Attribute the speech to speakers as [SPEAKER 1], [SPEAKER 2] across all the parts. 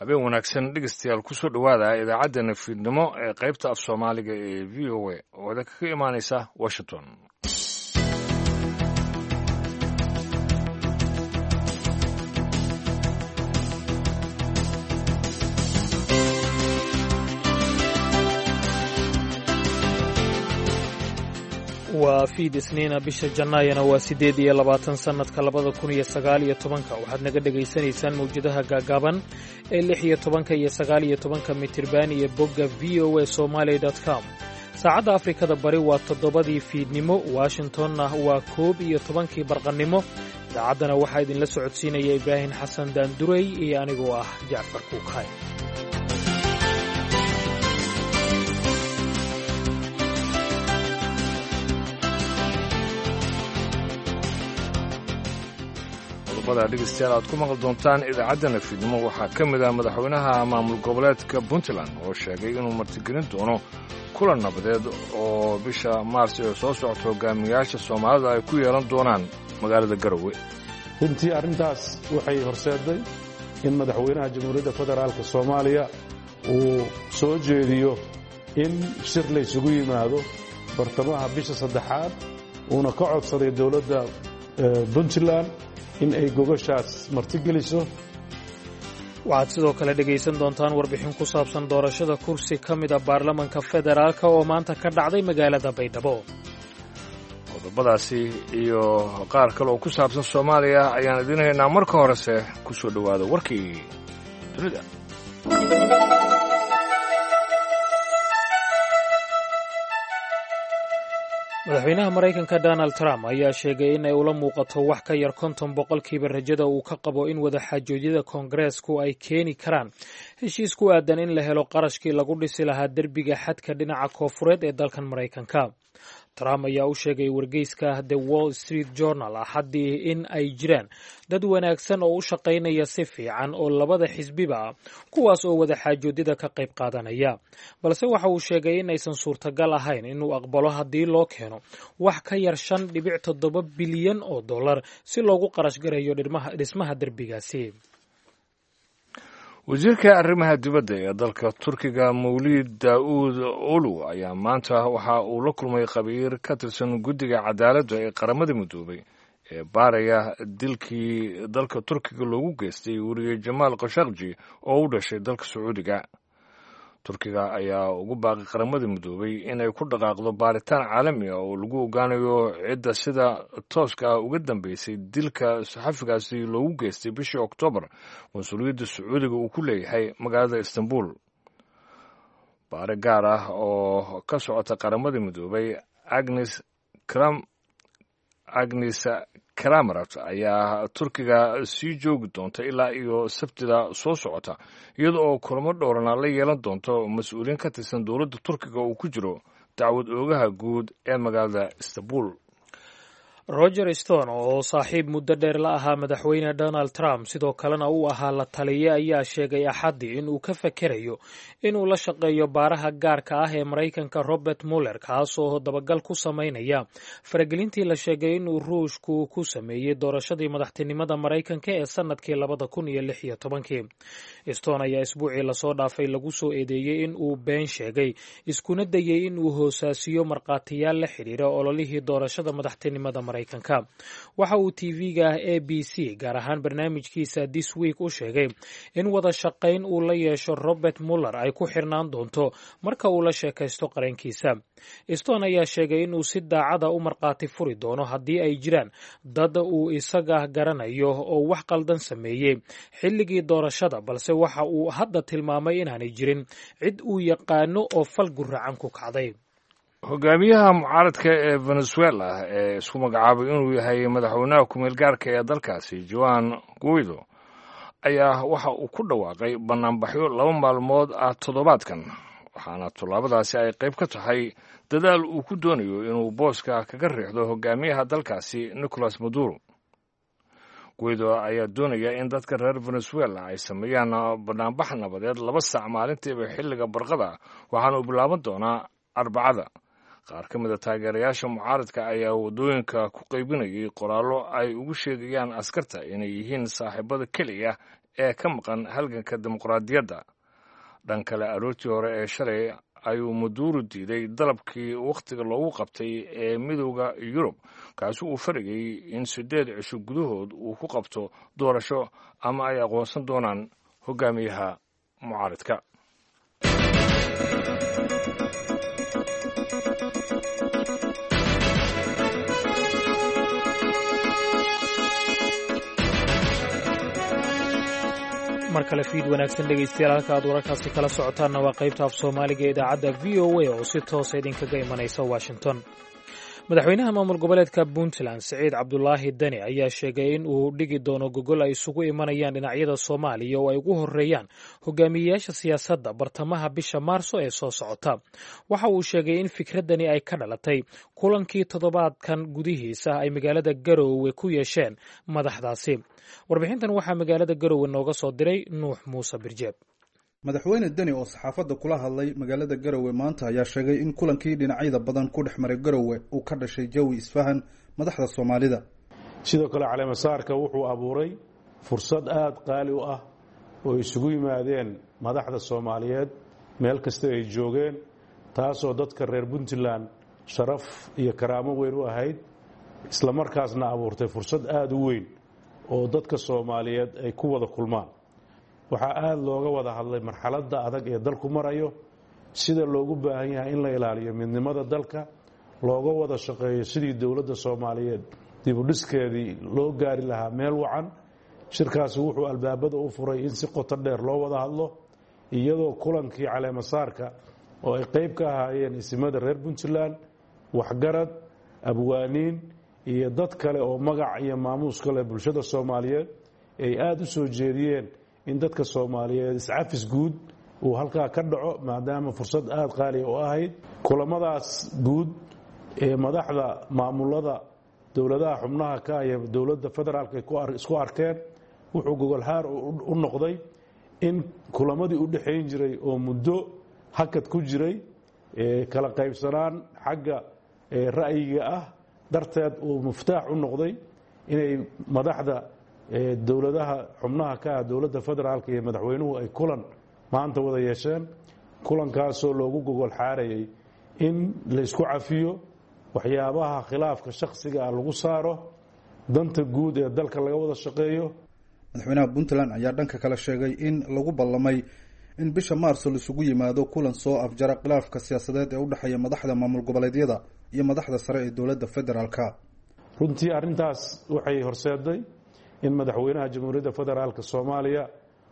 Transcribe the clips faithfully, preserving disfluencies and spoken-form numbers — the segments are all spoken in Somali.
[SPEAKER 1] habeen wanaagsan dhegeystayaal kusoo dhowaada idaacaddeenna fiidnimo ee qaybta af soomaaliga ee v o a oo idinka ka imaanaysa washington.
[SPEAKER 2] waa fiid isniina bisha jannaayana waa siddeed iyo labaatan sannadka labada kun iyo sagaal iyo tobanka waxaad naga dhegaysanaysaan mawjadaha gaagaaban ee lix iyo tobanka iyo sagaal iyo tobanka mitirban iyo bogga v o a somaali dot com. saacadda afrikada bari waa toddobadii fiidnimo, washingtonna waa koob iyo tobankii barqannimo. idaacaddana waxaa idinla socodsiinaya ibraahim xasan daandurey iyo anigoo ah jacfar kuukay.
[SPEAKER 1] dhegeystayaal aad ku maqli doontaan idaacaddana fiidnimo waxaa ka mid ah madaxweynaha maamul goboleedka puntland oo sheegay inuu martigelin doono kulan nabadeed oo bisha maars ee soo socota hogaamiyayaasha soomaalida ay ku yeelan doonaan magaalada garowe.
[SPEAKER 3] runtii arrintaas waxay horseeday in madaxweynaha jamhuuriyadda federaalka soomaaliya uu soo jeediyo in shir laysugu yimaado bartamaha bisha saddexaad uuna ka codsaday dowladda puntland in ay gogoshaas martigeliso.
[SPEAKER 2] waxaad sidoo kale dhegaysan doontaan warbixin ku saabsan doorashada kursi ka mida baarlamanka federaalka oo maanta ka dhacday magaalada baydhabo.
[SPEAKER 1] qodobadaasi iyo qaar kale oo ku saabsan soomaaliya ayaan idiin haynaa. marka horese ku soo dhowaada warkii dunida.
[SPEAKER 2] madaxweynaha maraykanka donald trump ayaa sheegay in ay ula muuqato wax ka yar konton boqolkiiba rajada uu ka qabo in wadaxaajoodyada koongareesku ay keeni karaan heshiis ku aadan in la helo qarashkii lagu dhisi lahaa derbiga xadka dhinaca koofureed ee dalkan maraykanka. trump ayaa u sheegay wargeyska the wall street journal axaddii in ay jiraan dad wanaagsan oo u shaqaynaya si fiican oo labada xisbiba ah kuwaas oo wadaxaajoodyada ka qayb qaadanaya, balse waxa uu sheegay in aysan suurtagal ahayn inuu aqbalo haddii loo keeno wax ka yar shan dhibic toddoba bilyan oo dollar si loogu qarash garayo dhismaha derbigaasi.
[SPEAKER 1] wasiirka arrimaha dibadda ee dalka turkiga mawlid daa'uud olu ayaa maanta waxa uu la kulmay khabiir ka tirsan guddiga cadaaladda ee qaramada midoobay ee baaraya dilkii dalka turkiga loogu geystay weriye jamaal khashaqji oo u dhashay dalka sacuudiga. turkiga ayaa ugu baaqay qaramada midoobay inay ku dhaqaaqdo baaritaan caalami ah oo lagu ogaanayo cidda sida tooska ah uga dambeysay dilka saxafigaasi loogu geystay bishii oktoobar mas-uuliyadda sacuudiga uu ku leeyahay magaalada istanbul. baare gaar ah oo ka socota qaramada midoobay agnes kram agnes kramarat ayaa turkiga sii joogi doonta ilaa iyo sabtida soo socota iyada oo kulamo dhowrana la yeelan doonto mas-uuliyiin ka tirsan dowladda turkiga uu ku jiro dacwad oogaha guud ee magaalada istanbul.
[SPEAKER 2] roger stone oo saaxiib muddo dheer la ahaa madaxweyne donald trump sidoo kalena uu ahaa la taliye ayaa sheegay axaddii in uu ka fakerayo inuu la shaqeeyo baaraha gaarka ah ee maraykanka robert muller kaasoo dabagal ku samaynaya faragelintii la sheegay inuu ruushku ku sameeyey doorashadii madaxtinimada maraykanka ee sannadkii labada kun iyo lix iyo tobankii. stone ayaa isbuucii lasoo dhaafay lagu soo eedeeyey in uu been sheegay iskuna dayey in uu hoosaasiyo markhaatiyaal la xidhiira ololihii doorashada madaxtinimada maraykanka. waxa uu tv-ga a b c gaar ahaan barnaamijkiisa this week u sheegay in wada shaqayn uu la yeesho robert muller ay ku xirnaan doonto marka uu la sheekaysto qarankiisa. stone ayaa sheegay inuu si daacada u markhaati furi doono haddii ay jiraan dad uu isaga garanayo oo wax qaldan sameeyey xilligii doorashada, balse waxa uu hadda tilmaamay inaanay jirin cid uu yaqaano oo fal guracan ku kacday.
[SPEAKER 1] hogaamiyaha mucaaradka ee venezuela ee isku magacaabay inuu yahay madaxweynaha ku-meel gaarka ee dalkaasi juan guaido ayaa waxa uu ku dhawaaqay bannaanbaxyo laba maalmood ah toddobaadkan, waxaana tallaabadaasi ay qayb ka tahay dadaal uu ku doonayo inuu booska kaga riixdo hogaamiyaha dalkaasi nicolas maduro. guaido ayaa doonaya in dadka reer venezuela ay sameeyaan bannaanbax nabadeed laba saac maalintiiba xilliga barqada, waxaana uu bilaaban doonaa arbacada. qaar ka mid a taageerayaasha mucaaradka ayaa waddooyinka ku qaybinayay qoraallo ay ugu sheegayaan askarta inay yihiin saaxiibada keliya ee ka maqan halganka dimuqraadiyadda. dhan kale aroortii hore ee shalay ayuu Maduro diiday dalabkii wakhtiga loogu qabtay ee midowda Yurub kaasi uu farigay in sideed cisho gudahood uu ku qabto doorasho ama ay aqoonsan doonaan hogaamiyaha mucaaradka.
[SPEAKER 2] mar kale fiid wanaagsan dhegaystayaal halka aad wararkaasi kala socotaanna waa qaybta af soomaaliga ee idaacadda v o a oo si toosa idinkaga imanaysa Washington. madaxweynaha maamul goboleedka Puntland Siciid Cabdulaahi Dani ayaa sheegay in uu dhigi doono gogol ay isugu imanayaan dhinacyada Soomaaliya oo ay ugu horeeyaan hogaamiyayaasha siyaasadda bartamaha bisha Maarso ee soo socota. waxa uu sheegay in fikradani ay ka dhalatay kulankii toddobaadkan gudihiisa ay magaalada Garowe ku yeesheen madaxdaasi. warbixintan waxaa magaalada Garowe nooga soo diray Nuux Muuse Birjeeb.
[SPEAKER 4] madaxweyne Dani oo saxaafadda kula hadlay magaalada Garowe maanta ayaa sheegay in kulankii dhinacyada badan ku dhex maray Garowe uu ka dhashay jawi isfahan madaxda Soomaalida.
[SPEAKER 3] sidoo kale caleemasaarka wuxuu abuuray fursad aad qaali u ah oo isugu yimaadeen madaxda Soomaaliyeed meel kasta ay joogeen, taasoo dadka reer Puntland sharaf iyo karaamo weyn u ahayd, isla markaasna abuurtay fursad aad u weyn oo dadka Soomaaliyeed ay ku wada kulmaan. waxaa aad looga wada hadlay marxaladda adag ee dalku marayo, sida loogu baahan yahay in la ilaaliyo midnimada dalka, looga wada shaqeeyo sidii dowladda Soomaaliyeed dib u dhiskeedii loo gaari lahaa meel wacan. shirkaasi wuxuu albaabada u furay in si qoto dheer loo wada hadlo, iyadoo kulankii caleemasaarka oo ay qayb ka ahaayeen isimada reer Puntland, waxgarad, abwaaniin iyo dad kale oo magac iyo maamuus kale bulshada Soomaaliyeed ay aad u soo jeediyeen in dadka Soomaaliyeed iscafis guud uu halkaa ka dhaco, maadaama fursad aad qaali u ahayd. kulamadaas guud ee madaxda maamulada dowladaha xubnaha ka iyo dowladda federaalka isku arkeen wuxuu gogolhaar u noqday in kulamadii u dhaxayn jiray oo muddo hakad ku jiray kala qaybsanaan xagga ra'yiga ah darteed uu muftaax u noqday inay madaxda dowladaha xubnaha ka ah dowladda federaalka iyo madaxweynuhu ay kulan maanta wada yeesheen. kulankaasoo loogu gogol xaarayay in la isku cafiyo waxyaabaha khilaafka shakhsiga ah lagu saaro, danta guud ee dalka laga wada shaqeeyo.
[SPEAKER 4] madaxweynaha Puntland ayaa dhanka kale sheegay in lagu ballamay in bisha Maarso la isugu yimaado kulan soo afjara khilaafka siyaasadeed ee u dhaxeeya madaxda maamul goboleedyada iyo madaxda sare ee dowladda federaalka.
[SPEAKER 3] runtii arrintaas waxay horseeday in madaxweynaha jamhuuriyadda federaalka Soomaaliya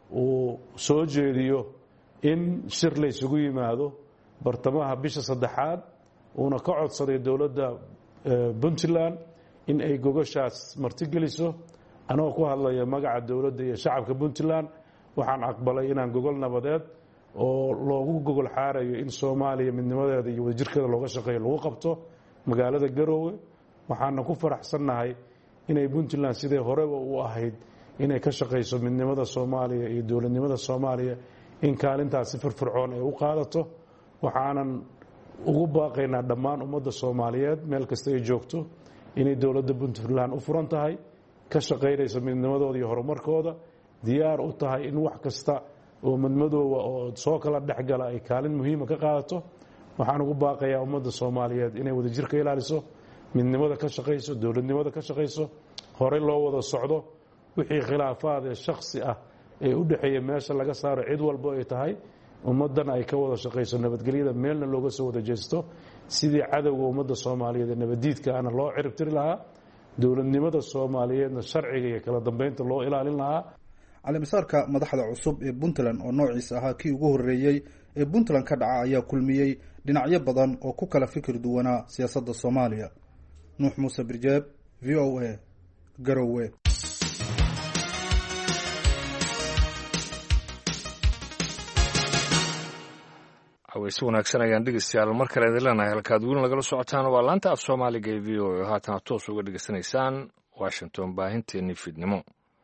[SPEAKER 3] uu soo jeediyo in shir la isugu yimaado bartamaha bisha saddexaad, uuna ka codsaday dowladda Puntland in ay gogoshaas martigeliso. anoo ku hadlaya magaca dowladda iyo shacabka Puntland waxaan aqbalay inaan gogol nabadeed oo loogu gogol xaarayo in Soomaaliya midnimadeeda iyo wadajirkeeda looga shaqeeyo lagu qabto magaalada Garowe. waxaana ku faraxsannahay inay Puntland sidii horeba u ahayd inay ka shaqeyso midnimada Soomaaliya iyo dowladnimada Soomaaliya in kaalintaasi firfircoon ay u qaadato. waxaanan ugu baaqaynaa dhammaan ummadda Soomaaliyeed meel kasta ay joogto inay dowladda Puntland u furan tahay, ka shaqeynayso midnimadooda iyo horumarkooda, diyaar u tahay in wax kasta oo midmadooda oo soo kala dhexgala ay kaalin muhiima ka qaadato. waxaan ugu baaqayaa ummadda Soomaaliyeed inay wadajirka ilaaliso, midnimada ka shaqeyso, dowladnimada ka shaqeyso, horey loo wada socdo, wixii khilaafaad ee shakhsi ah ee u dhaxeeya meesha laga saaro cid walba ay tahay, ummadana ay ka wada shaqeyso nabadgelyada, meelna looga soo wada jeesto sidii cadowga ummadda Soomaaliyeed ee nabadiidka ana loo cirib tiri lahaa, dowladnimada Soomaaliyeedna sharciga iyo kala dambeynta loo ilaalin lahaa.
[SPEAKER 4] caleemasaarka madaxda cusub ee Puntland oo noociisa ahaa kii ugu horeeyay ee Puntland ka dhaca ayaa kulmiyey dhinacyo badan oo ku kala fikir duwanaa siyaasadda Soomaaliya. Nuux Muuse Birjeeb, V O A, Garowe.
[SPEAKER 1] haweyse wanaagsan ayaan dhegeystayaal mar kale idin leenahay. halkaad weli nagala socotaan waa laanta af Soomaaliga ee V O A oo haatan toos uga dhegeysanaysaan Washington baahinteennii fiidnimo.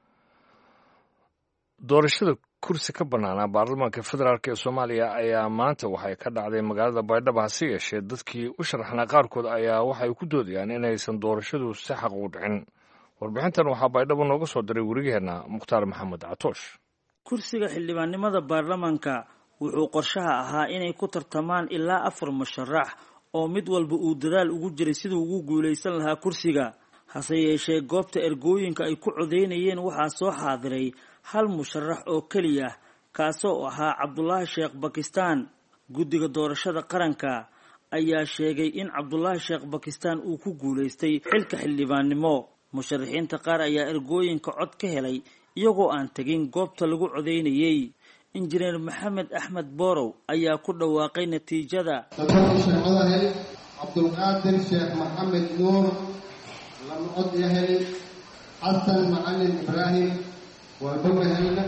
[SPEAKER 1] doorashada kursi ka bannaanaa baarlamaanka federaalk ee Soomaaliya ayaa maanta waxay ka dhacday magaalada Baydhabo. hase yeeshee dadkii u sharaxnaa qaarkood ayaa waxay ku doodayaan inaysan doorashadu si xaq u dhicin. warbixintan waxaa Baydhabo nooga soo diray wariyaheenna Mukhtaar Maxamed Catoosh.
[SPEAKER 5] kursiga xildhibaannimada baarlamaanka wuxuu qorshaha ahaa inay ku tartamaan ilaa afar musharax oo mid walba uu dadaal ugu jiray siduu ugu guulaysan lahaa kursiga hase yeeshee goobta ergooyinka ay ku codeynayeen waxaa soo xaadiray hal musharax oo keliya kaasoo ahaa cabdulaahi sheekh bakistaan guddiga doorashada qaranka ayaa sheegay in cabdulaahi sheekh bakistaan uu ku guulaystay xilka xildhibaannimo musharaxiinta qaar ayaa ergooyinka cod ka helay iyagoo aan tegin goobta lagu codeynayay injineer maxamed axmed boorow ayaa ku dhawaaqay natiijada
[SPEAKER 6] shaqadahay cabdulqaadir sheekh maxamed nuur lama cod yahay xasan macalin ibraahim waa dhowahayna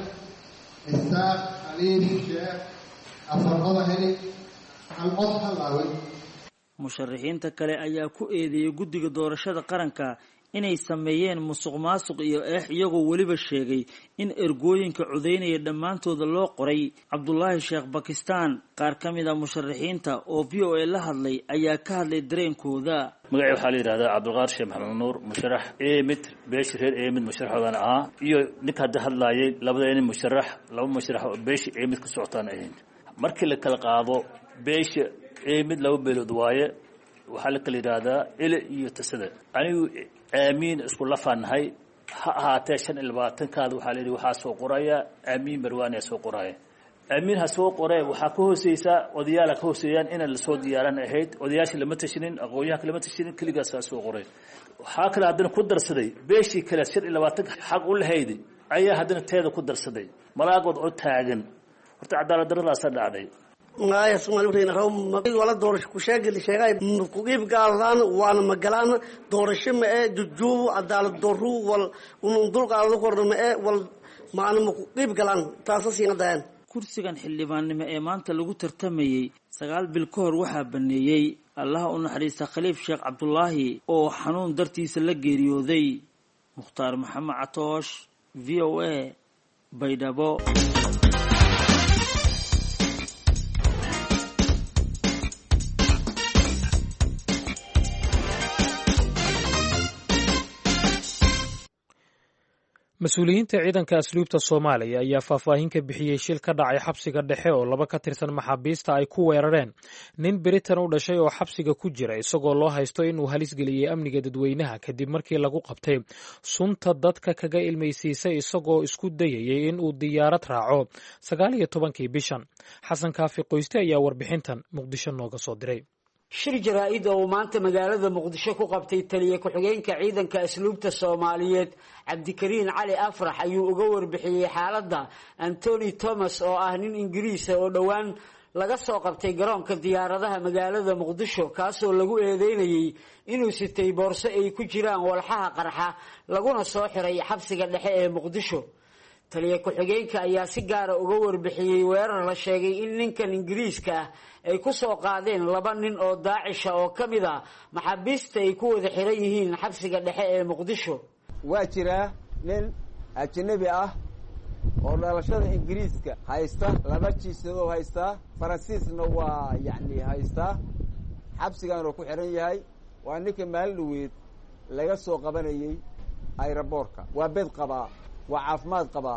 [SPEAKER 6] isaaq khaliil sheekh afar codahay hal cod halaaway
[SPEAKER 5] musharaxiinta kale ayaa ku eedeeyay guddiga doorashada qaranka inay sameeyeen musuq maasuq iyo eex iyagoo weliba sheegay in ergooyinka codeynaya dhammaantooda loo qoray cabdulaahi sheekh bakistaan qaar ka mid a musharaxiinta oo v o a la hadlay ayaa ka hadlay dareenkooda
[SPEAKER 7] magacii waxaa la yidhahdaa cabdulqaadir sheekh maxamed nuur musharax emid beeshi reer emid musharaxoodan ahaa iyo ninka hadda hadlaayay labadayni musharax laba musharax oo beeshi emid ka socotaan ahayn markii la kala qaado beesha emid laba beelood waaye waxaa la kala yidhaahdaa ile iyo tasada anigu aamiin isku lafaanahay ha ahaatee shan iyo labaatankaada waxaa la yidhi waxaa soo qoraya aamiin barwaaniya soo qoraya aamiin ha soo qoree waxaa ka hooseysaa odayaala ka hooseeyaan ina lasoo diyaaran ahayd odayaasha lama tashinin aqoonyahanka lama tashinin keligaasaa soo qoray waxaa kale haddana ku darsaday beeshii kale shan iyo labaatanka xaq u lahayday ayaa haddana teeda ku darsaday malaagood oo taagan horta cadaalad darradaasaa dhacday
[SPEAKER 8] maaya Soomaaliyeena raw wala doorasho ku sheegay sheegay ku qeyb gaalaan waana magalaan doorasho ma ee jujuub cadaalad darro wal uu dulqaado kornama ee wal maana ku qeyb galaan taas siinadaan
[SPEAKER 5] kursigan xildhibaannimo ee maanta lagu tartamayay sagaal bil ka hor waxaa baneeyay Allah u naxariista Khaliif Sheekh Cabdulaahi oo xanuun dartiisa la geeriyooday Mukhtaar Maxamed Catoosh V O A Baydhabo
[SPEAKER 2] mas-uuliyiinta ciidanka asluubta Soomaaliya ayaa faahfaahin ka bixiyay shil ka dhacay xabsiga dhexe oo laba ka tirsan maxaabiista ay ku weerareen nin Britain u dhashay oo xabsiga ku jira isagoo loo haysto inuu halis geliyay amniga dadweynaha kadib markii lagu qabtay sunta dadka kaga ilmaysiisay isagoo isku dayayay in uu diyaarad raaco sagaal iyo tobankii bishan xasan kaafi qoyste ayaa warbixintan Muqdisho nooga soo diray
[SPEAKER 9] shir jaraa'id oo maanta magaalada Muqdisho ku qabtay taliye ku-xigeenka ciidanka asluubta Soomaaliyeed Cabdikariin Cali Afrax ayuu uga warbixiyay xaaladda Anthony Thomas oo ah nin Ingiriis oo dhawaan laga soo qabtay garoonka diyaaradaha magaalada Muqdisho kaasoo lagu eedeynayay inuu sitay boorso ay ku jiraan walxaha qarxa laguna soo xiray xabsiga dhexe ee Muqdisho taliye ku-xigeenka ayaa si gaar ah uga warbixiyay weerar la sheegay in ninkan Ingiriiska ah ay ku soo qaadeen laba nin oo Daacish oo kamid ah maxaabiista ay ku wada xiran yihiin xabsiga dhexe ee Muqdisho
[SPEAKER 10] waa jira nin ajnabi ah oo dhalashada Ingiriiska haysta laba jiisado haysta Faransiisna waa yaani haysta xabsigan oo ku xiran yahay waa ninka maalweed laga soo qabanayay aeroboortka waa bed qaba waa caafimaad qaba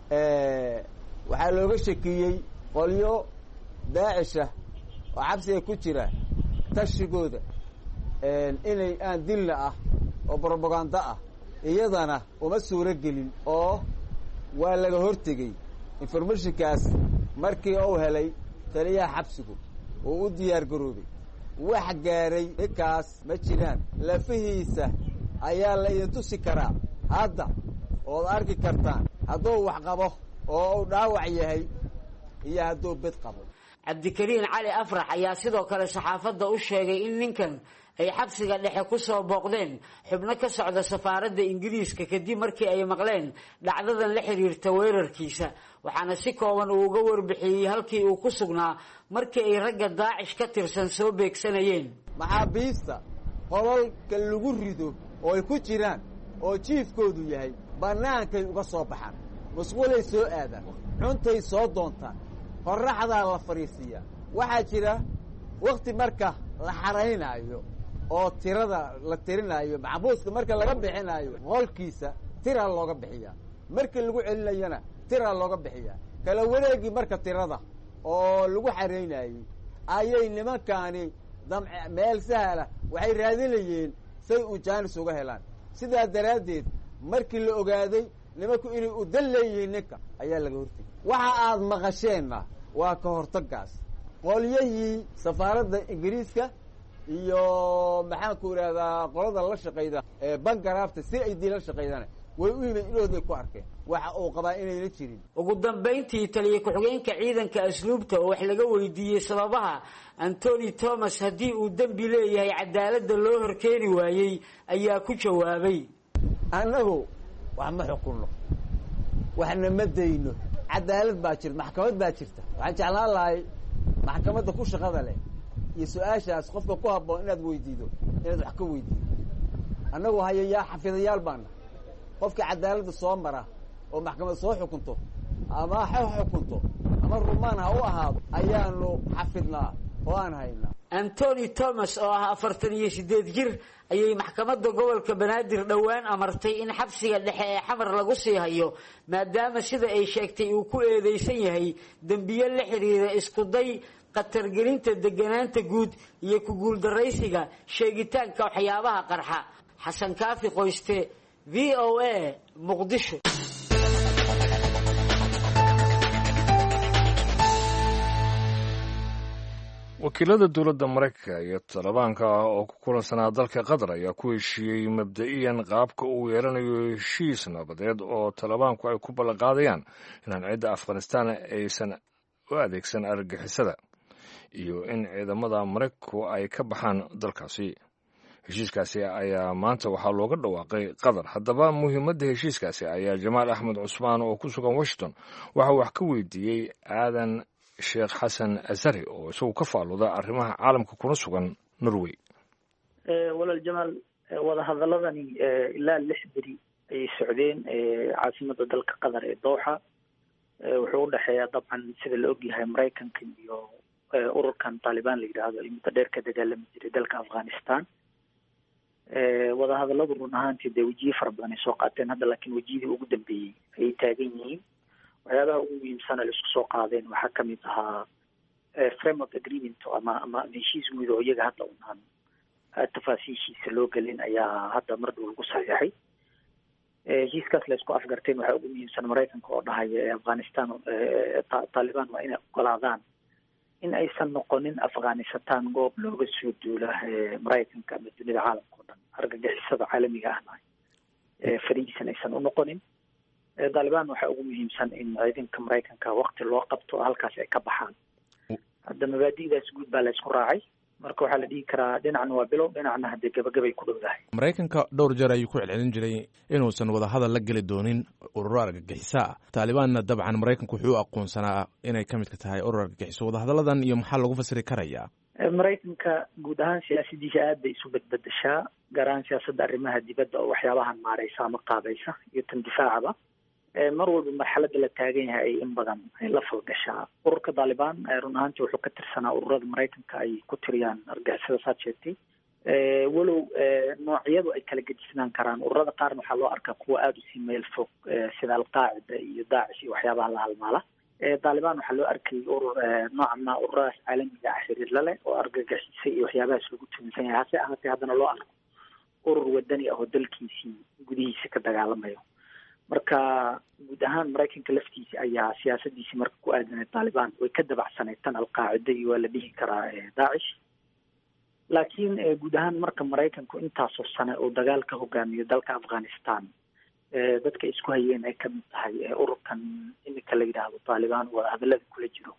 [SPEAKER 10] ee waxa looga shakiyay qolyo Daacish oo xabsiga ku jira tashigooda een inay aan dilna ah oo propaganda ah iyadana uma suura gelin oo waa laga hortagay informationkaas markii uu helay taliyaha xabsigu oo u diyaar garoobay wax gaaray ninkaas ma jiraan lafihiisa ayaa la idin tusi karaa hadda oo arki kartaan hadduu wax qabo oo uu dhaawac yahay iyo hadduu bid qabo
[SPEAKER 9] Cabdikariin Cali Afrax ayaa sidoo kale saxaafadda u sheegay in ninkan ay xabsiga dhexe ku soo booqdeen xubno ka socda safaaradda Ingiriiska kadib markii ay maqleen dhacdadan la xiriirta weerarkiisa waxaana si kooban uu uga warbixiyay halkii uu ku sugnaa markii ay ragga Daacish ka tirsan soo beegsanayeen
[SPEAKER 10] maxaabiista qololka lagu rido oo ay ku jiraan oo jiifkoodu yahay banaankay uga soo baxaan mas'uulay soo aadaan cuntay soo doontaan qorraxda la fariisiya waxa jira waqti marka la xareynayo oo tirada la tirinayo maxbuuska marka laga bixinayo qolkiisa tira looga bixiya marka lagu celinayana tira looga bixiyaa kala wareegii marka tirada oo lagu xaraynayey ayay nimankaani damc meel sahla waxay raadinayeen say u jaanis uga helaan sidaa daraaddeed markii la ogaaday nimanku inay u dan leeyihiin ninka ayaa laga hortegay waxa aad maqasheenna waa ka hortagaas qolyahii safaaradda ingiriiska iyo maxaan ku idhahdaa qolada la shaqayda ee bangaraafta si ay dii la shaqaydana way u yimid inooday ku arkeen waxa uu qabaa inayna jirin
[SPEAKER 9] ugu dambayntii taliye ku-xigeenka ciidanka asluubta oo wax laga weydiiyey sababaha antony thomas haddii uu dembi leeyahay cadaaladda loo horkeeni waayey ayaa ku jawaabay
[SPEAKER 10] annagu wax ma xukunno waxna ma dayno cadaalad baa jirta maxkamad baa jirta waxaan jeclaan lahay maxkamadda ku shaqada leh iyo su-aashaas qofka ku habboon inaad weydiido inaad wax ka weydiido annagu hayayaa xafidayaal baana qofka cadaaladda soo mara oo maxkamad soo xukunto ama ha xukunto ama rumaan ha u ahaado ayaanu xafidnaa oo aan haynaa
[SPEAKER 9] antony thomas oo ah afartan iyo sideed jir ayay maxkamadda gobolka banaadir dhowaan amartay in xabsiga dhexe ee xamar lagu sii hayo maadaama sida ay sheegtay uu ku eedeysan yahay dembiyo la xidhiira isku day khatargelinta deganaanta guud iyo ku guuldaraysiga sheegitaanka waxyaabaha qarxa xasan kaafi qoyste v o a muqdisho
[SPEAKER 1] wakiilada dowladda maraykanka iyo talibaanka oo ku kulansanaa dalka qatar ayaa ku heshiiyey mabda'iyan qaabka uu yeelanayo heshiis nabadeed oo talibaanku ay ku ballanqaadayaan inaan cidda afghanistaan aysan u adeegsan argagixisada iyo in ciidamada maraykanku ay ka baxaan dalkaasi heshiiskaasi ayaa maanta waxaa looga dhawaaqay qatar haddaba muhiimadda heshiiskaasi ayaa jamaal axmed cusmaan oo ku sugan washington waxa wax ka weydiiyey aadan sheekh xasan azari oo isagu ka faaluda arrimaha caalamka kuna sugan norway
[SPEAKER 11] walaal jamaal wadahadaladani ilaa lix beri ayay socdeen caasimada dalka qatar ee dooxa wuxuu u dhexeeyaa dabcan sida la ogyahay maraykanka iyo ururkan taalibaan la yidhaahdo ay muddo dheer ka dagaalami jiray dalka afghanistan wadahadaladu run ahaantii dee wejiye fara badan ay soo qaateen hadda laakiin wejiyadii ugu dambeeyey ayay taagan yihiin waxyaabaha ugu muhiimsana la isku soo qaadeen waxaa kamid ahaa framework agreement ama ama heshiis guud oo iyaga hadda unaan tafaasiishiisa loo gelin ayaa hadda mar dhow lagu saxiixay heshiiskaas la isku afgarteen waxaa ugu muhiimsan maraykanka oo dhahaya afghanistan taalibaan waa inay ogolaadaan in aysan noqonin afghanistan goob looga soo duula maraykanka ama dunida caalamka o dhan argagixisada caalamiga ahna fariisan aysan unoqonin taalibaan waxaa ugu muhiimsan in ciidanka maraykanka wakti loo qabto oo halkaas ay ka baxaan hadda mabaadi'daas guud baa la isku raacay marka waxaa la dhihi karaa dhinacna waa bilow dhinacna haddee gabagabay ku dhowdahay
[SPEAKER 12] maraykanka dhowr jeer ayuu ku celcelin jiray inuusan wadahadal la geli doonin ururo argagixiso ah taalibaanna dabcan maraykanku wuxuu u aqoonsanaa inay ka midka tahay urur argagixiso wadahadalladan iyo maxaa lagu fasiri karayaa
[SPEAKER 11] maraykanka guud ahaan siyaasadiisa aad bay isu bedbedeshaa gaar ahaan siyaasadda arrimaha dibadda oo waxyaabahan maareysa ama qaabaysa iyo tan difaacaba mar walba marxaladda la taagan yahay ay in badan ay la falgashaa ururka taalibaan run ahaantii wuxuu ka tirsanaa ururada maraykanka ay ku tiriyaan argagixisada saad sheegtay walow noocyadu ay kala gedisnaan karaan ururada qaarna waxaa loo arkaa kuwa aada usii meel fog sida alqaacida iyo daacish iyo waxyaabaha la halmaala taalibaan waxaa loo arkayay urur noocan ma ururadaas caalamiga ah xiriir la leh oo argagixisa iyo waxyaabahaas lagu tuminsan yahay hase ahaatee haddana loo arko urur wadani ah oo dalkiisii gudihiisa ka dagaalamayo marka guud ahaan maraykanka laftiisa ayaa siyaasadiisii marka ku aadanay taalibaan way ka dabacsanayd tan alqaacida iyo waa la dhihi karaa daacish laakiin guud ahaan marka maraykanku intaasoo sane oo dagaal ka hogaamiyo dalka afghanistan dadka isku hayeen ay kamid tahay ururkan iminka la yidhaahdo taalibaan wadahadalada kula jiro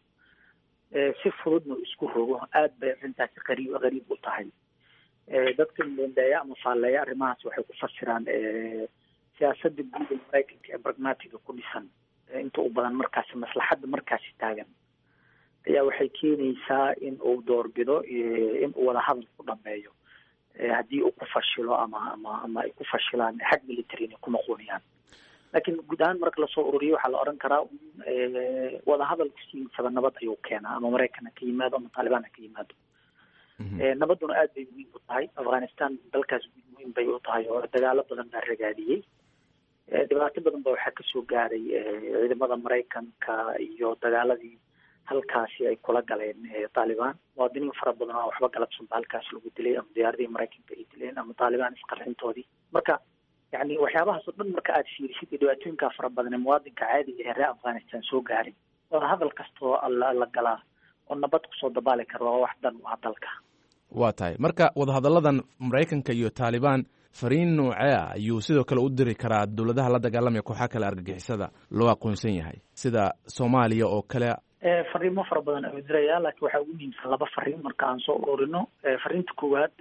[SPEAKER 11] si fududna isku rogo aad bay arrintaasi qariib qariib u tahay dadka mbendeeya ama faalleeya arrimahaas waxay ku fasiraan siyaasada guud ee maraykanka ee pragmatiga ku dhisan inta u badan markaasi maslaxadda markaasi taagan ayaa waxay keenaysaa in uu doorbido in uu wadahadal ku dhameeyo haddii uu ku fashilo ama ama ama ay ku fashilaan xag military inay ku noqonayaan laakiin guud ahaan marka lasoo ururiyo waxaa la odhan karaa wadahadalku siinsaba nabad ayuu keenaa ama maraykan ha ka yimaado ama taalibaan ha ka yimaado nabadduna aad bay muhiim u tahay afghanistan dalkaas muhiim bay u tahay oo dagaalo badan baa ragaadiyey dhibaato badan ba waxaa kasoo gaaray ciidamada maraykanka iyo dagaaladii halkaasi ay kula galeen taalibaan. muwaadiniin fara badan oo waxba galabsan ba halkaas lagu dilay, ama diyaaradii maraykanka ay dileen, ama taalibaan isqarxintoodii. marka yani waxyaabahaas oo dhan marka aad fiirisid dhibaatooyinkaa fara badan ee muwaadinka caadiga ee reer afghanistan soo gaaray, wada hadal kastoo alla la galaa oo nabad kusoo dabaali kara waa wax dan u ah dalka.
[SPEAKER 12] waa tahay marka wadahadalladan maraykanka iyo taalibaan fariin noocee ah ayuu sidoo kale u diri karaa dowladaha la dagaalamaya kooxaha kale argagixisada loo aqoonsan yahay sida soomaaliya oo kale?
[SPEAKER 11] fariimo fara badan ayuu diraya, laakiin waxaa ugu muhiimsan laba fariin marka aan soo ururino. fariinta koowaad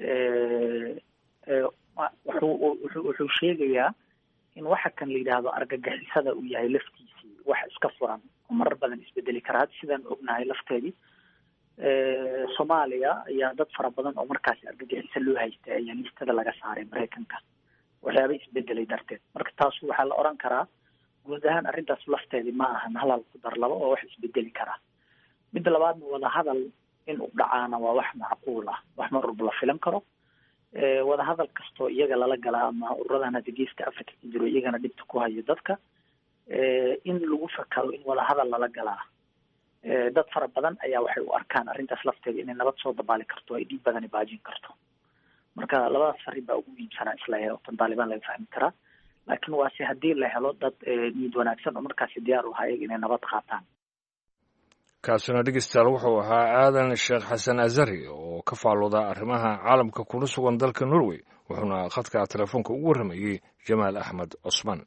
[SPEAKER 11] wuxuu wuxuu wuxuu sheegayaa in waxa kan la yidhaahdo argagixisada uu yahay laftiisii wax iska furan oo marar badan isbedeli kara. hadda sidaan ognahay lafteedii soomaaliya ayaa dad fara badan oo markaasi argagixisa loo haystay ayaa listada laga saaray maraykanka waxyaaba isbedelay darteed. marka taas waxaa la oran karaa guud ahaan arrintaas lafteedii ma ahan halal ku dar labo oo wax isbedeli karaa. midda labaadna wada hadal in u dhacaana waa wax macquul ah, wax mar walba la filan karo. wada hadal kastoo iyaga lala galaa ama ururadan hadda geeska africa ka jiro iyagana dhibta ku hayo dadka, in lagu fakaro in wada hadal lala galaa. dad fara badan ayaa waxay u arkaan arrintaas lafteeda inay nabad soo dabaali karto, ay dhiib badani baajin karto. marka labadaas fariin baa ugu muhiimsanaa isla helo tan taalibaan laga fahmi karaa. laakiin waase haddii la helo dad niyad wanaagsan oo markaasi diyaar u ahaa iyaga inay nabad qaataan.
[SPEAKER 1] kaasina dhegeystayaal wuxuu ahaa aadan sheekh xasan azari oo ka faalooda arrimaha caalamka kuna sugan dalka norway, wuxuuna khadka telefoonka ugu warramayey jamaal axmed cusman.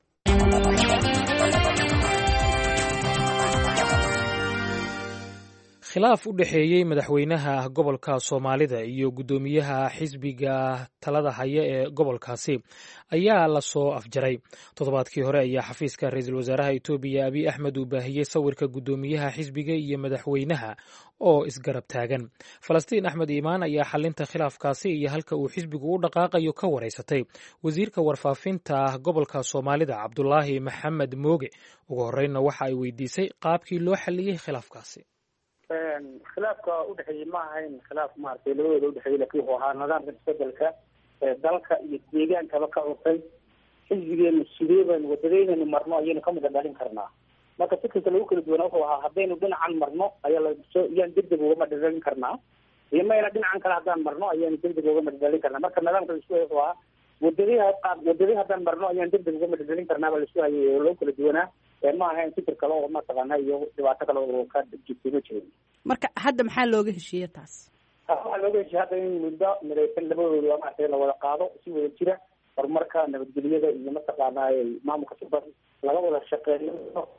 [SPEAKER 2] khilaaf u dhexeeyey madaxweynaha gobolka soomaalida iyo guddoomiyaha xisbiga talada haya ee gobolkaasi ayaa lasoo afjaray. toddobaadkii hore ayaa xafiiska ra-iisul wasaaraha etoobiya abiy axmed uu baahiyey sawirka guddoomiyaha xisbiga iyo madaxweynaha oo isgarab taagan. falastiin axmed iimaan ayaa xalinta khilaafkaasi iyo halka uu xisbigu u dhaqaaqayo ka wareysatay wasiirka warfaafinta gobolka soomaalida cabdulaahi maxamed mooge. ugu horreynna waxa ay weydiisay qaabkii loo xaliyey khilaafkaasi.
[SPEAKER 13] khilaafka udhexeeyey ma ahayn khilaaf maaragtay labadooda udhexeeyey, lakin wuxuu ahaa nidaamka isbedelka dalka iyo deegaankaba ka cusay. xisbigeenu sidee baynu wadadeynaynu marno ayaynu ka mida dhalin karnaa. marka fikirka lagu kala duwana wuxuu ahaa haddaynu dhinacan marno ayaa lasoo iyaan degdeg ugama dhadhalin karnaa, iyo mayna dhinacan kale haddaan marno ayaanu degdeg ugama dhadhalin karnaa. marka nidaamka laisku hay wuxuu ahaa wadadii qaab wadadii haddaan marno ayaan degdeg ugama dhadhalin karnaa baa laisku hayay oo lagu kala duwanaa. ma ahayn fikir kale oo mataqaana iyo dhibaato kale oo ka jirtay ma jirin.
[SPEAKER 14] marka hadda maxaa looga heshiiyey taas?
[SPEAKER 13] waxaa looga heshiiyey hadda in muddo midaysan labadooda maaragtay la wada qaado si wada jira horumarka nabadgelyada iyo mataqaana maamulka suban laga wada shaqeeyo